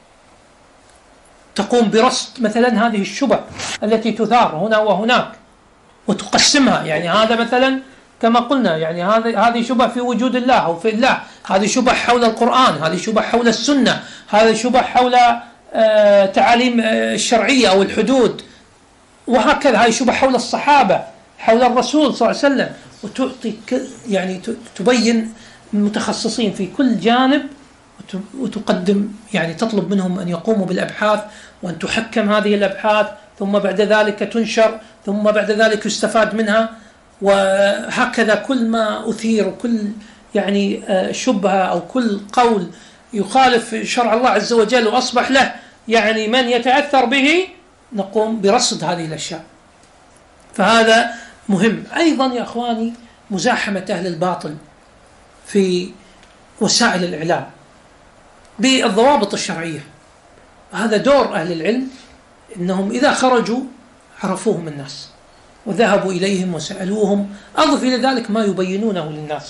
تقوم برصد مثلا هذه الشبه التي تثار هنا وهناك وتقسمها، يعني هذا مثلا كما قلنا يعني هذه شبه في وجود الله أو في الله، هذه شبه حول القرآن، هذه شبه حول السنة، هذه شبه حول تعاليم الشرعية أو الحدود، وهكذا هذه شبه حول الصحابة، حول الرسول صلى الله عليه وسلم. وتعطي يعني تبين المتخصصين في كل جانب، وتقدم يعني تطلب منهم أن يقوموا بالأبحاث وأن تحكم هذه الأبحاث، ثم بعد ذلك تنشر، ثم بعد ذلك يستفاد منها. وهكذا كل ما أثير وكل يعني شبهة أو كل قول يخالف شرع الله عز وجل وأصبح له يعني من يتأثر به، نقوم برصد هذه الأشياء. فهذا مهم. أيضا يا أخواني مزاحمة أهل الباطل في وسائل الإعلام بالضوابط الشرعية، هذا دور أهل العلم، إنهم إذا خرجوا عرفوهم الناس وذهبوا إليهم وسألوهم. أضف إلى ذلك ما يبينونه للناس.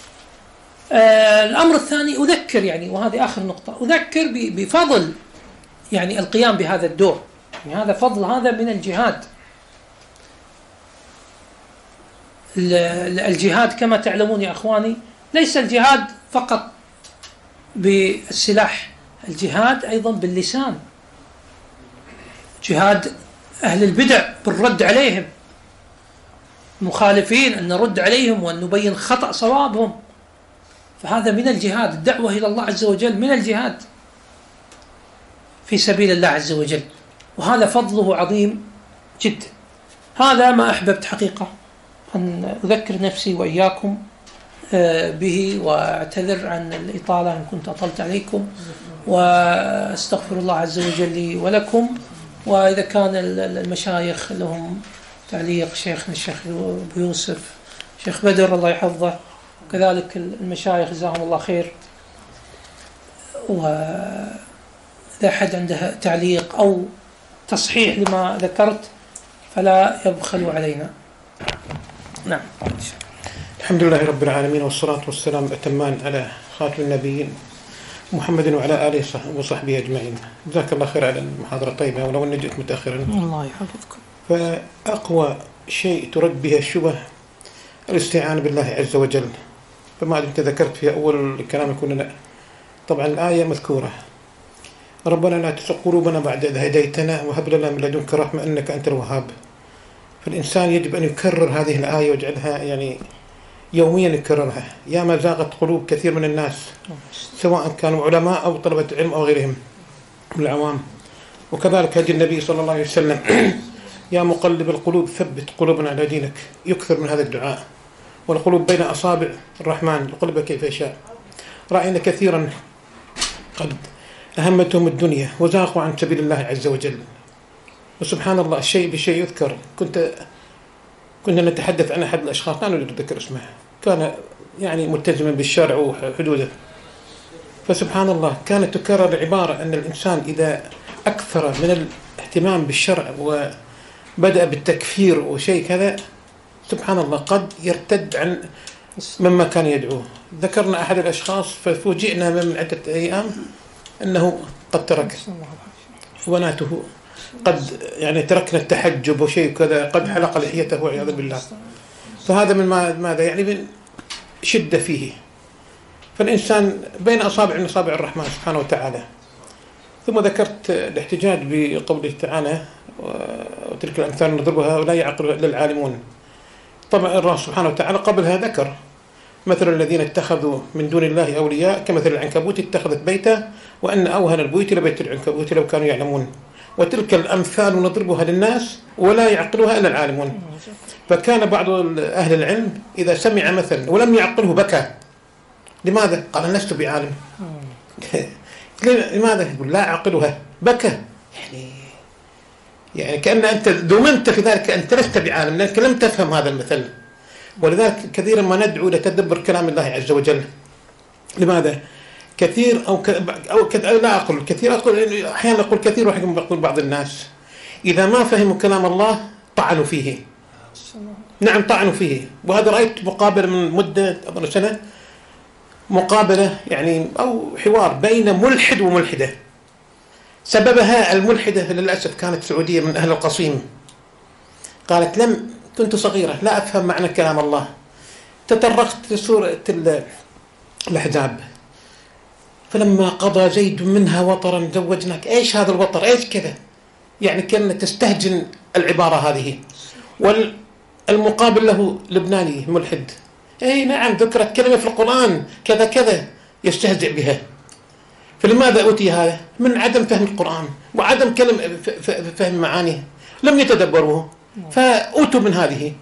الأمر الثاني أذكر يعني، وهذه آخر نقطة، أذكر بفضل يعني القيام بهذا الدور، يعني هذا فضل، هذا من الجهاد. الجهاد كما تعلمون يا أخواني ليس الجهاد فقط بالسلاح، الجهاد أيضا باللسان، جهاد أهل البدع بالرد عليهم، المخالفين أن نرد عليهم وأن نبين خطأ صوابهم. فهذا من الجهاد، الدعوة إلى الله عز وجل من الجهاد في سبيل الله عز وجل، وهذا فضله عظيم جدا. هذا ما أحببت حقيقة أن أذكر نفسي وإياكم به، وأعتذر عن الإطالة إن كنت أطلت عليكم، وأستغفر الله عز وجل لي ولكم. وإذا كان المشايخ لهم تعليق، شيخنا الشيخ أبو يوسف، شيخ بدر الله يحفظه، وكذلك المشايخ جزاهم الله خير، وإذا أحد عنده تعليق أو تصحيح لما ذكرت فلا يبخلوا علينا. نعم. الحمد لله رب العالمين، والصلاة والسلام الأتمان على خاتم النبيين محمد وعلى آله وصحبه أجمعين. جزاك الله خير على المحاضرة الطيبة، ولو أني جئت متأخرا. الله يحفظكم. فأقوى شيء ترد به الشبه الاستعانة بالله عز وجل. فما أنت ذكرت في أول الكلام كنا طبعا الآية مذكورة: ربنا لا تزغ قلوبنا بعد إذ هديتنا وهب لنا من لدنك رحمة إنك أنت الوهاب. فالإنسان يجب أن يكرر هذه الآية ويجعلها يعني يوميا يكررها. يا ما زاغت قلوب كثير من الناس، سواء كانوا علماء أو طلبة علم أو غيرهم من العوام. وكذلك هدي النبي صلى الله عليه وسلم: يا مقلب القلوب ثبت قلوبنا على دينك. يكثر من هذا الدعاء. والقلوب بين أصابع الرحمن يقلبها كيف يشاء. رأينا كثيرا قد أهمتهم الدنيا وزاغوا عن سبيل الله عز وجل. وسبحان الله، الشيء بشيء يذكر. كنا نتحدث عن أحد الأشخاص، لا نريد أذكر اسمه، كان يعني ملتزما بالشرع وحدوده. فسبحان الله كانت تكرر العبارة أن الإنسان إذا أكثر من الاهتمام بالشرع وبدأ بالتكفير وشيء كذا، سبحان الله قد يرتد عن مما كان يدعوه. ذكرنا أحد الأشخاص ففوجئنا من عدة أيام أنه قد ترك بناته، قد يعني تركنا التحجب وشيء كذا، قد حلق لحيته والعياذ بالله. فهذا من ماذا يعني؟ من شدة فيه. فالإنسان بين أصابع من أصابع الرحمن سبحانه وتعالى. ثم ذكرت الاحتجاج بقوله تعالى: وتلك الأمثال نضربها ولا يعقل إلا العالمون. طبعا الله سبحانه وتعالى قبلها ذكر: مثل الذين اتخذوا من دون الله أولياء كمثل العنكبوت اتخذت بيتا وأن أوهن البيوت لبيت العنكبوت لو كانوا يعلمون. وتلك الأمثال نضربها للناس ولا يعقلها إلا العالمون. فكان بعض أهل العلم إذا سمع مثلا ولم يعقله بكى. لماذا؟ قال: لست بعالم. لماذا؟ يقول: لا أعقلها، بكى. يعني كأن أنت ضمنت في ذلك أنت لست بعالم لأنك لم تفهم هذا المثل. ولذلك كثيرا ما ندعو لتدبر كلام الله عز وجل. لماذا؟ كثير لا أقول كثير، أقول أحيانا أقول كثير وأحيانا أقول بعض الناس إذا ما فهموا كلام الله طعنوا فيه. نعم طعنوا فيه. وهذا رأيت مقابلة من مدة أظن سنة، مقابلة يعني أو حوار بين ملحد وملحدة. سببها الملحدة للأسف كانت سعودية من أهل القصيم. قالت: كنت صغيرة لا أفهم معنى كلام الله، تطرقت لسورة الأحزاب، فلما قضى زيد منها وطرا زوجناك. إيش هذا الوطر؟ إيش كذا؟ يعني كانت تستهجن العبارة هذه. والمقابل له لبناني ملحد: أي نعم ذكرت كلمة في القرآن كذا كذا، يستهزئ بها. فلماذا أوتي هذا؟ من عدم فهم القرآن وعدم فهم معانيه، لم يتدبروه فأوتوا من هذه.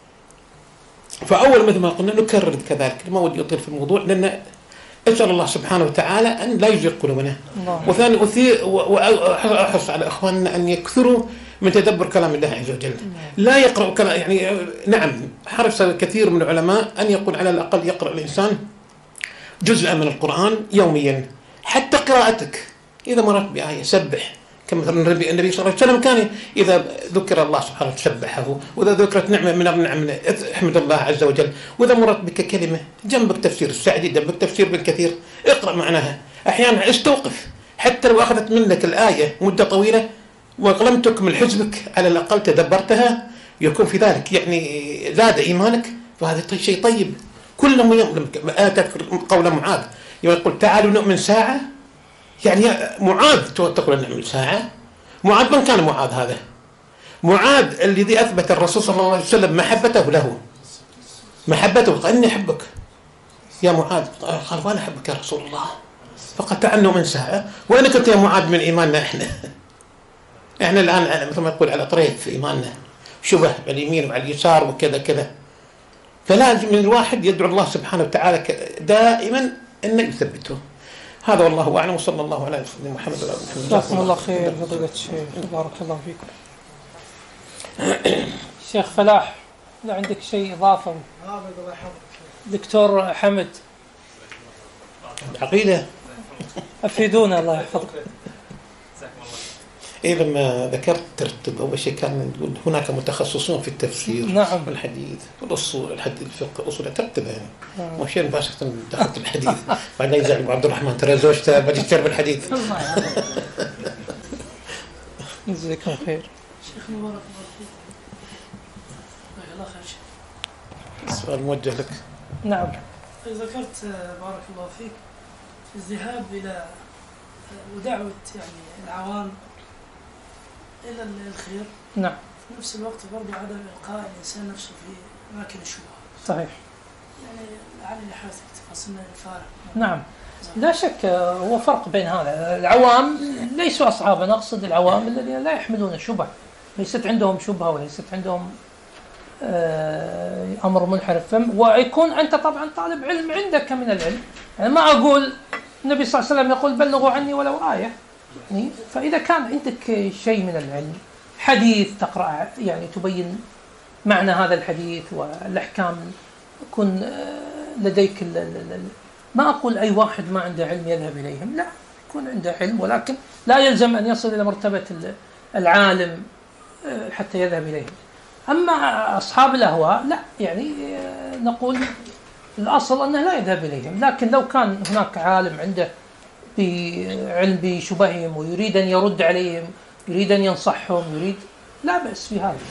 فأول مثل ما قلنا نكرر كذلك، ما ودي أطيل في الموضوع، لأن أسأل الله سبحانه وتعالى أن لا يزغ قلوبنا. وثاني أثير وأحرص على أخواننا أن يكثروا من تدبر كلام الله عز وجل. لا يقرأ كلام يعني نعم حرص كثير من العلماء أن يقول على الأقل يقرأ الإنسان جزءا من القرآن يوميا. حتى قراءتك إذا مرت بآية سبح، كما مثلا النبي صلى الله عليه وسلم كان إذا ذكر الله سبحانه سبحه، وإذا ذكرت نعمة من النعم احمد الله عز وجل، وإذا مرت بك كلمة جنبك تفسير السعدي، جنبك تفسير ابن كثير، اقرأ معناها. أحيانا استوقف حتى لو أخذت منك الآية مدة طويلة ولم تكمل حزبك، على الأقل تدبرتها، يكون في ذلك يعني زاد إيمانك، فهذا شيء طيب. كل يوم آتت قول معاذ يقول: تعالوا نؤمن ساعة. يعني معاذ تقول نعمل ساعة. معاذ من كان معاذ هذا؟ معاذ الذي أثبت الرسول صلى الله عليه وسلم محبته له، محبته، قال إني أحبك يا معاذ، قال وأنا أحبك يا رسول الله، فقطع عنه من ساعة. وين كنت يا معاذ من إيماننا إحنا الآن مثل ما يقول على طريق في إيماننا، شبه على اليمين وعلى اليسار وكذا كذا. فلازم من الواحد يدعو الله سبحانه وتعالى دائما أن يثبته. هذا والله أعلم، وصلى الله على سيدنا محمد وعلى آله وصحبه. جزاكم الله خير فضيلة الشيخ، بارك الله فيكم. شيخ فلاح، إذا عندك شيء إضافة. دكتور حمد، العقيدة أفيدونا الله يحفظكم. إيه لما ذكرت ترتب أول شيء كان نقول هناك متخصصون في التفسير نعم والحديث والأصول، الحديث الفقه أصول ترتبها يعني مو شيء مباشرة دخلت الحديث بعدين يزعل أبو عبد الرحمن ترى زوجته ماجستير بالحديث. جزاكم خير. شيخ مبارك الله فيك. الله خير. السؤال موجه لك. نعم. ذكرت بارك الله فيك الذهاب إلى ودعوة يعني العوام إلى الخير. نعم. في نفس الوقت برضو عدم إلقاء الإنسان نفسه في أماكن الشبهات. صحيح. يعني لعلي لحاثك تفاصيلنا الفارق. نعم. لا شك هو فرق بين هذا. العوام ليسوا أصحابا، أقصد العوام الذين لا يحملون الشبه، ليست عندهم شبهة وليست عندهم أمر منحرف. ويكون أنت طبعا طالب علم عندك من العلم، يعني ما أقول النبي صلى الله عليه وسلم يقول بلغوا عني ولو آية، يعني فإذا كان عندك شيء من العلم، حديث تقرأ يعني تبين معنى هذا الحديث والأحكام، يكون لديك ما أقول أي واحد ما عنده علم يذهب إليهم، لا، يكون عنده علم، ولكن لا يلزم أن يصل إلى مرتبة العالم حتى يذهب إليهم. أما أصحاب الأهواء لا، يعني نقول الأصل أنه لا يذهب إليهم، لكن لو كان هناك عالم عنده علم بشبههم ويريد أن يرد عليهم، يريد أن ينصحهم، يريد، لا بأس في هذا،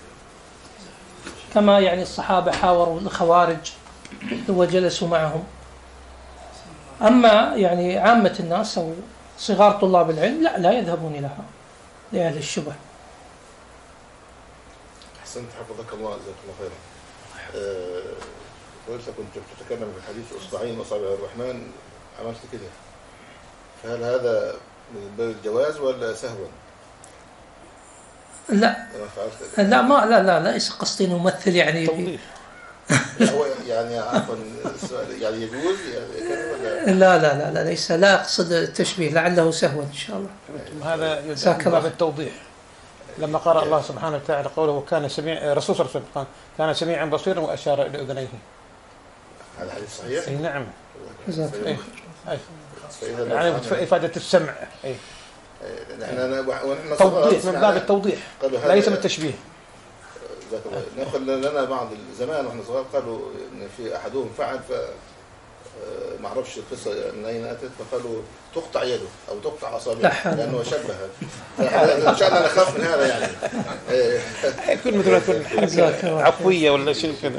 كما يعني الصحابة حاوروا الخوارج وجلسوا معهم. أما يعني عامة الناس أو صغار طلاب العلم لا يذهبون لها لأهل الشبه. أحسنت حفظك الله، جزاك الله خيرا. وأنت كنت تتكلم في الحديث أصبعين أصابع الرحمن، عملت كده، فهل هذا من باب الجواز ولا سهوا؟ لا لا ما لا ليس قصدي نمثل يعني توضيح. هو يعني عفوا السؤال يعني يجوز يعني لا ليس، لا أقصد التشبيه، لعله سهوا إن شاء الله. هذا يدعو باب التوضيح. لما قرأ الله سبحانه وتعالى قوله كان سميع، رسول صلى الله عليه وسلم كان سميعا بصيرا وأشار إلى أذنيه. هذا حديث صحيح؟ أي نعم. جزاك الله خير. يعني إفادة السمع. أي. ونحن توضيح من باب التوضيح ليس بالتشبيه. نقل لنا بعض الزمان واحنا صغار قالوا ان في احدهم فعل ما اعرفش القصه من اين اتت، فقالوا تقطع يده او تقطع اصابعه لانه شبه. ان شاء الله نخاف من هذا يعني. يكون مثل يكون عفويه ولا شيء كذا.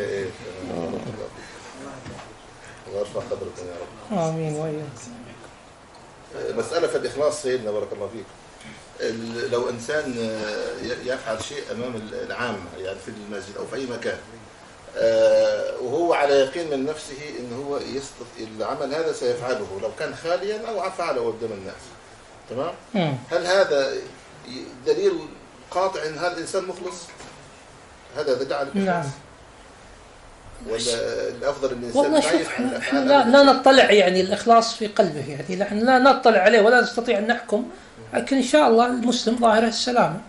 الله يرفع قدركم يا رب. آمين وإياك. مسألة في الإخلاص سيدنا بارك الله فيك. لو إنسان يفعل شيء أمام العامة يعني في المسجد أو في أي مكان وهو على يقين من نفسه إن هو العمل هذا سيفعله لو كان خاليا أو فعله قدام الناس، تمام؟ هل هذا دليل قاطع إن هذا الإنسان مخلص؟ هذا دليل على الإخلاص؟ نعم. ولا الأفضل إن الإنسان والله شوف احنا لا نطلع يعني الإخلاص في قلبه، يعني نحن لا نطلع عليه ولا نستطيع أن نحكم، لكن إن شاء الله المسلم ظاهره السلامة.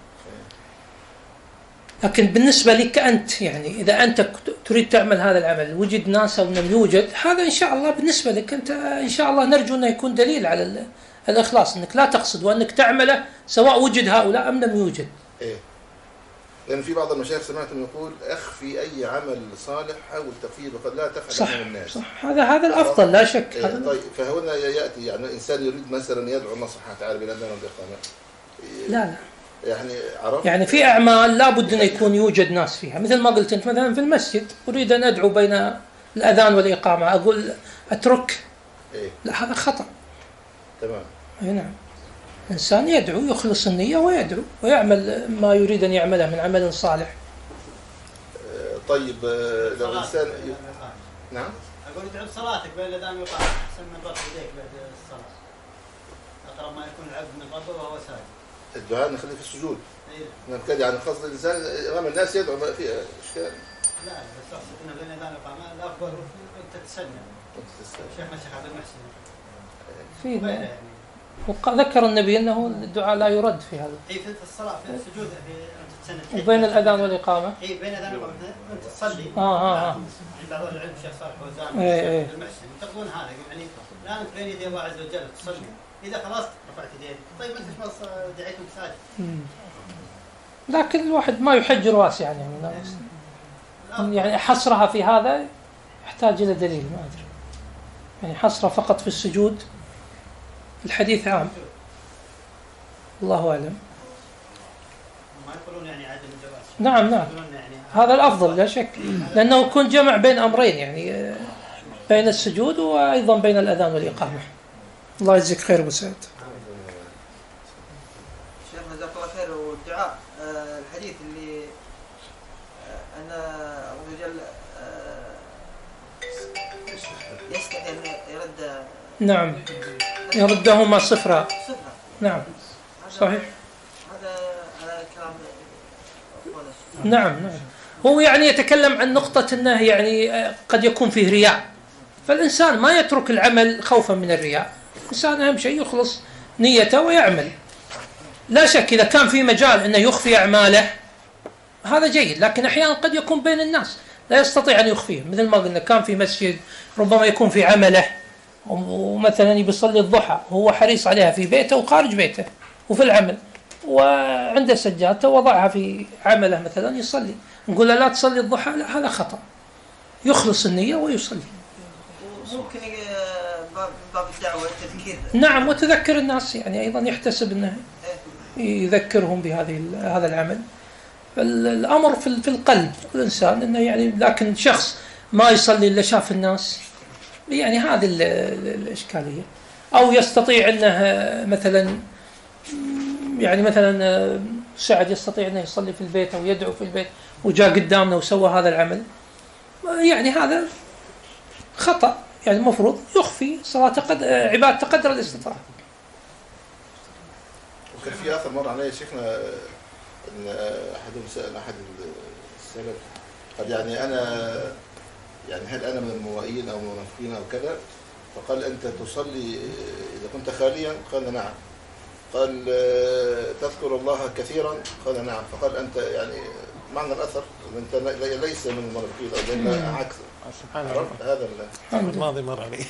لكن بالنسبة لك أنت، يعني إذا أنت تريد تعمل هذا العمل وجد ناس أو لم يوجد، هذا إن شاء الله بالنسبة لك أنت إن شاء الله نرجو أنه يكون دليل على الإخلاص، أنك لا تقصد وأنك تعمله سواء وجد هؤلاء أم لم يوجد. إيه. لأن في بعض المشايخ سمعتم يقول أخفي أي عمل صالح حاول تخفيه وقد لا تفعل من الناس. صح، هذا الأفضل لا شك. طيب فهنا يأتي يعني الإنسان يريد مثلا يدعو الله سبحانه وتعالى بلا الإقامة. لا يعني عرفت؟ يعني في أعمال لا بد أن يكون يوجد ناس فيها، مثل ما قلت أنت مثلا في المسجد أريد أن أدعو بين الأذان والإقامة أقول أترك. إيه؟ لا هذا خطأ. تمام. أي نعم. إنسان يدعو، يخلص النية ويدعو ويعمل ما يريد أن يعمله من عمل صالح. طيب لو إنسان نعم. أقول ادعو بصلاتك بين الأذان والإقامة أحسن من رفع يديك بعد الصلاة. أقرب ما يكون العبد من ربه وهو ساجد. الدعاء نخليه في السجود. إيه. نعم كده، يعني قصد الإنسان أمام الناس يدعو، ما في إشكال. لا بس أقصد إنه بين الأذان والإقامة الأفضل أنت تسلم. شيخنا الشيخ عبد المحسن. فيه بينه يعني. وذكر النبي أنه الدعاء لا يرد في هذا. في الصلاة في السجود في أنت تسند. وبين الأذان والإقامة. إيه بين الأذان والإقامة أنت تصلي. عند بعض العلم الشيخ صالح وزان عبد المحسن ينتقدون هذا يعني الآن أنت بين يدي الله عز وجل تصلي. إذا خلاص رفعت يديك طيب أنت ما دعيتم ساجد. لكن الواحد ما يحجر واسع يعني حصرها في هذا يحتاج إلى دليل، ما أدري يعني حصرها فقط في السجود. الحديث عام، الله أعلم. ما يقولون يعني عدم الجواز. نعم يعني هذا الأفضل لا شك، لأنه يكون جمع بين أمرين، يعني بين السجود وأيضا بين الأذان والإقامة. الله يجزيك خير أبو سعد. شيخنا جزاك الله خير. والدعاء الحديث اللي أن الله جل يستحي أن يرد. نعم يردهما صفرا. نعم صحيح. هذا كلام. نعم هو يعني يتكلم عن نقطة أنه يعني قد يكون فيه رياء، فالإنسان ما يترك العمل خوفا من الرياء. الإنسان أهم شيء يخلص نيته ويعمل. لا شك إذا كان في مجال أنه يخفي أعماله هذا جيد، لكن أحيانا قد يكون بين الناس لا يستطيع أن يخفيه، مثل ما قلنا كان في مسجد ربما يكون في عمله، ومثلا يصلي الضحى وهو حريص عليها في بيته وخارج بيته وفي العمل، وعنده سجادته وضعها في عمله مثلا يصلي، نقول له لا تصلي الضحى، لا هذا خطأ. يخلص النية ويصلي. ممكن باب الدعوة التذكير. نعم وتذكر الناس، يعني أيضا يحتسب أنه يذكرهم هذا العمل. الأمر في القلب الإنسان أنه يعني، لكن شخص ما يصلي إلا شاف الناس، يعني هذه الإشكالية. أو يستطيع أنه مثلا، يعني مثلا سعد يستطيع أنه يصلي في البيت أو يدعو في البيت وجاء قدامنا وسوى هذا العمل، يعني هذا خطأ. يعني المفروض يخفي صلاة عبادة قدر الاستطاعة. وكان في آخر مرة عليه شيخنا أن أحدهم سأل أحد السلف قال يعني أنا يعني هل أنا من الموائين أو المنافقين أو كذا؟ فقال أنت تصلي إذا كنت خاليا؟ قال نعم. قال تذكر الله كثيرا؟ قال نعم. فقال أنت يعني معنى الأثر أنت ليس من المنافقين أو لأن عكس. سبحان الله. هذا الماضي مر عليه.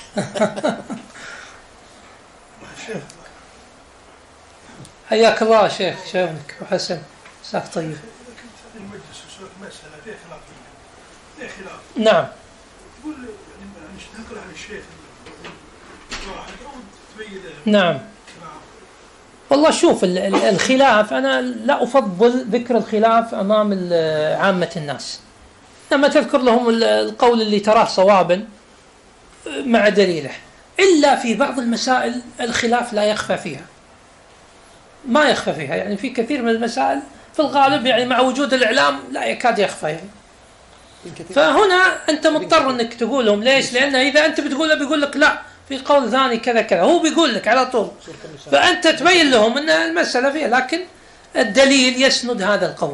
حياك الله شيخ، شلونك وحسن، مساك طيب. المجلس وسوى مسألة فيها خلاف. نعم. تقول يعني نقل عن الشيخ واحد أو تبين. نعم. والله شوف الخلاف، أنا لا أفضل ذكر الخلاف أمام عامة الناس، لما تذكر لهم القول اللي تراه صوابا مع دليله، إلا في بعض المسائل الخلاف لا يخفى فيها، ما يخفى فيها، يعني في كثير من المسائل في الغالب يعني مع وجود الإعلام لا يكاد يخفى يعني. فهنا أنت مضطر أنك تقولهم. ليش؟ لأن إذا أنت بتقوله بيقول لك لا في قول ثاني كذا كذا، هو بيقول لك على طول، فأنت تبين لهم أن المسألة فيها، لكن الدليل يسند هذا القول.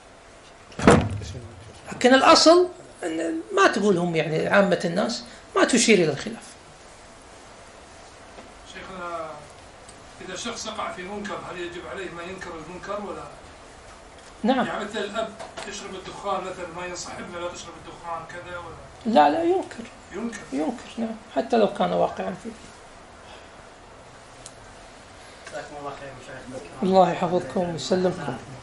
لكن الأصل أن ما تقولهم يعني عامة الناس ما تشير إلى الخلاف. شيخنا إذا شخص وقع في منكر هل يجب عليه ما ينكر المنكر ولا؟ نعم. يعني مثل الأب يشرب الدخان مثلا ما ينصح ابنه لا تشرب الدخان كذا ولا؟ لا ينكر نعم، حتى لو كان واقعا فيه. جزاكم الله خير. الله يحفظكم ويسلمكم.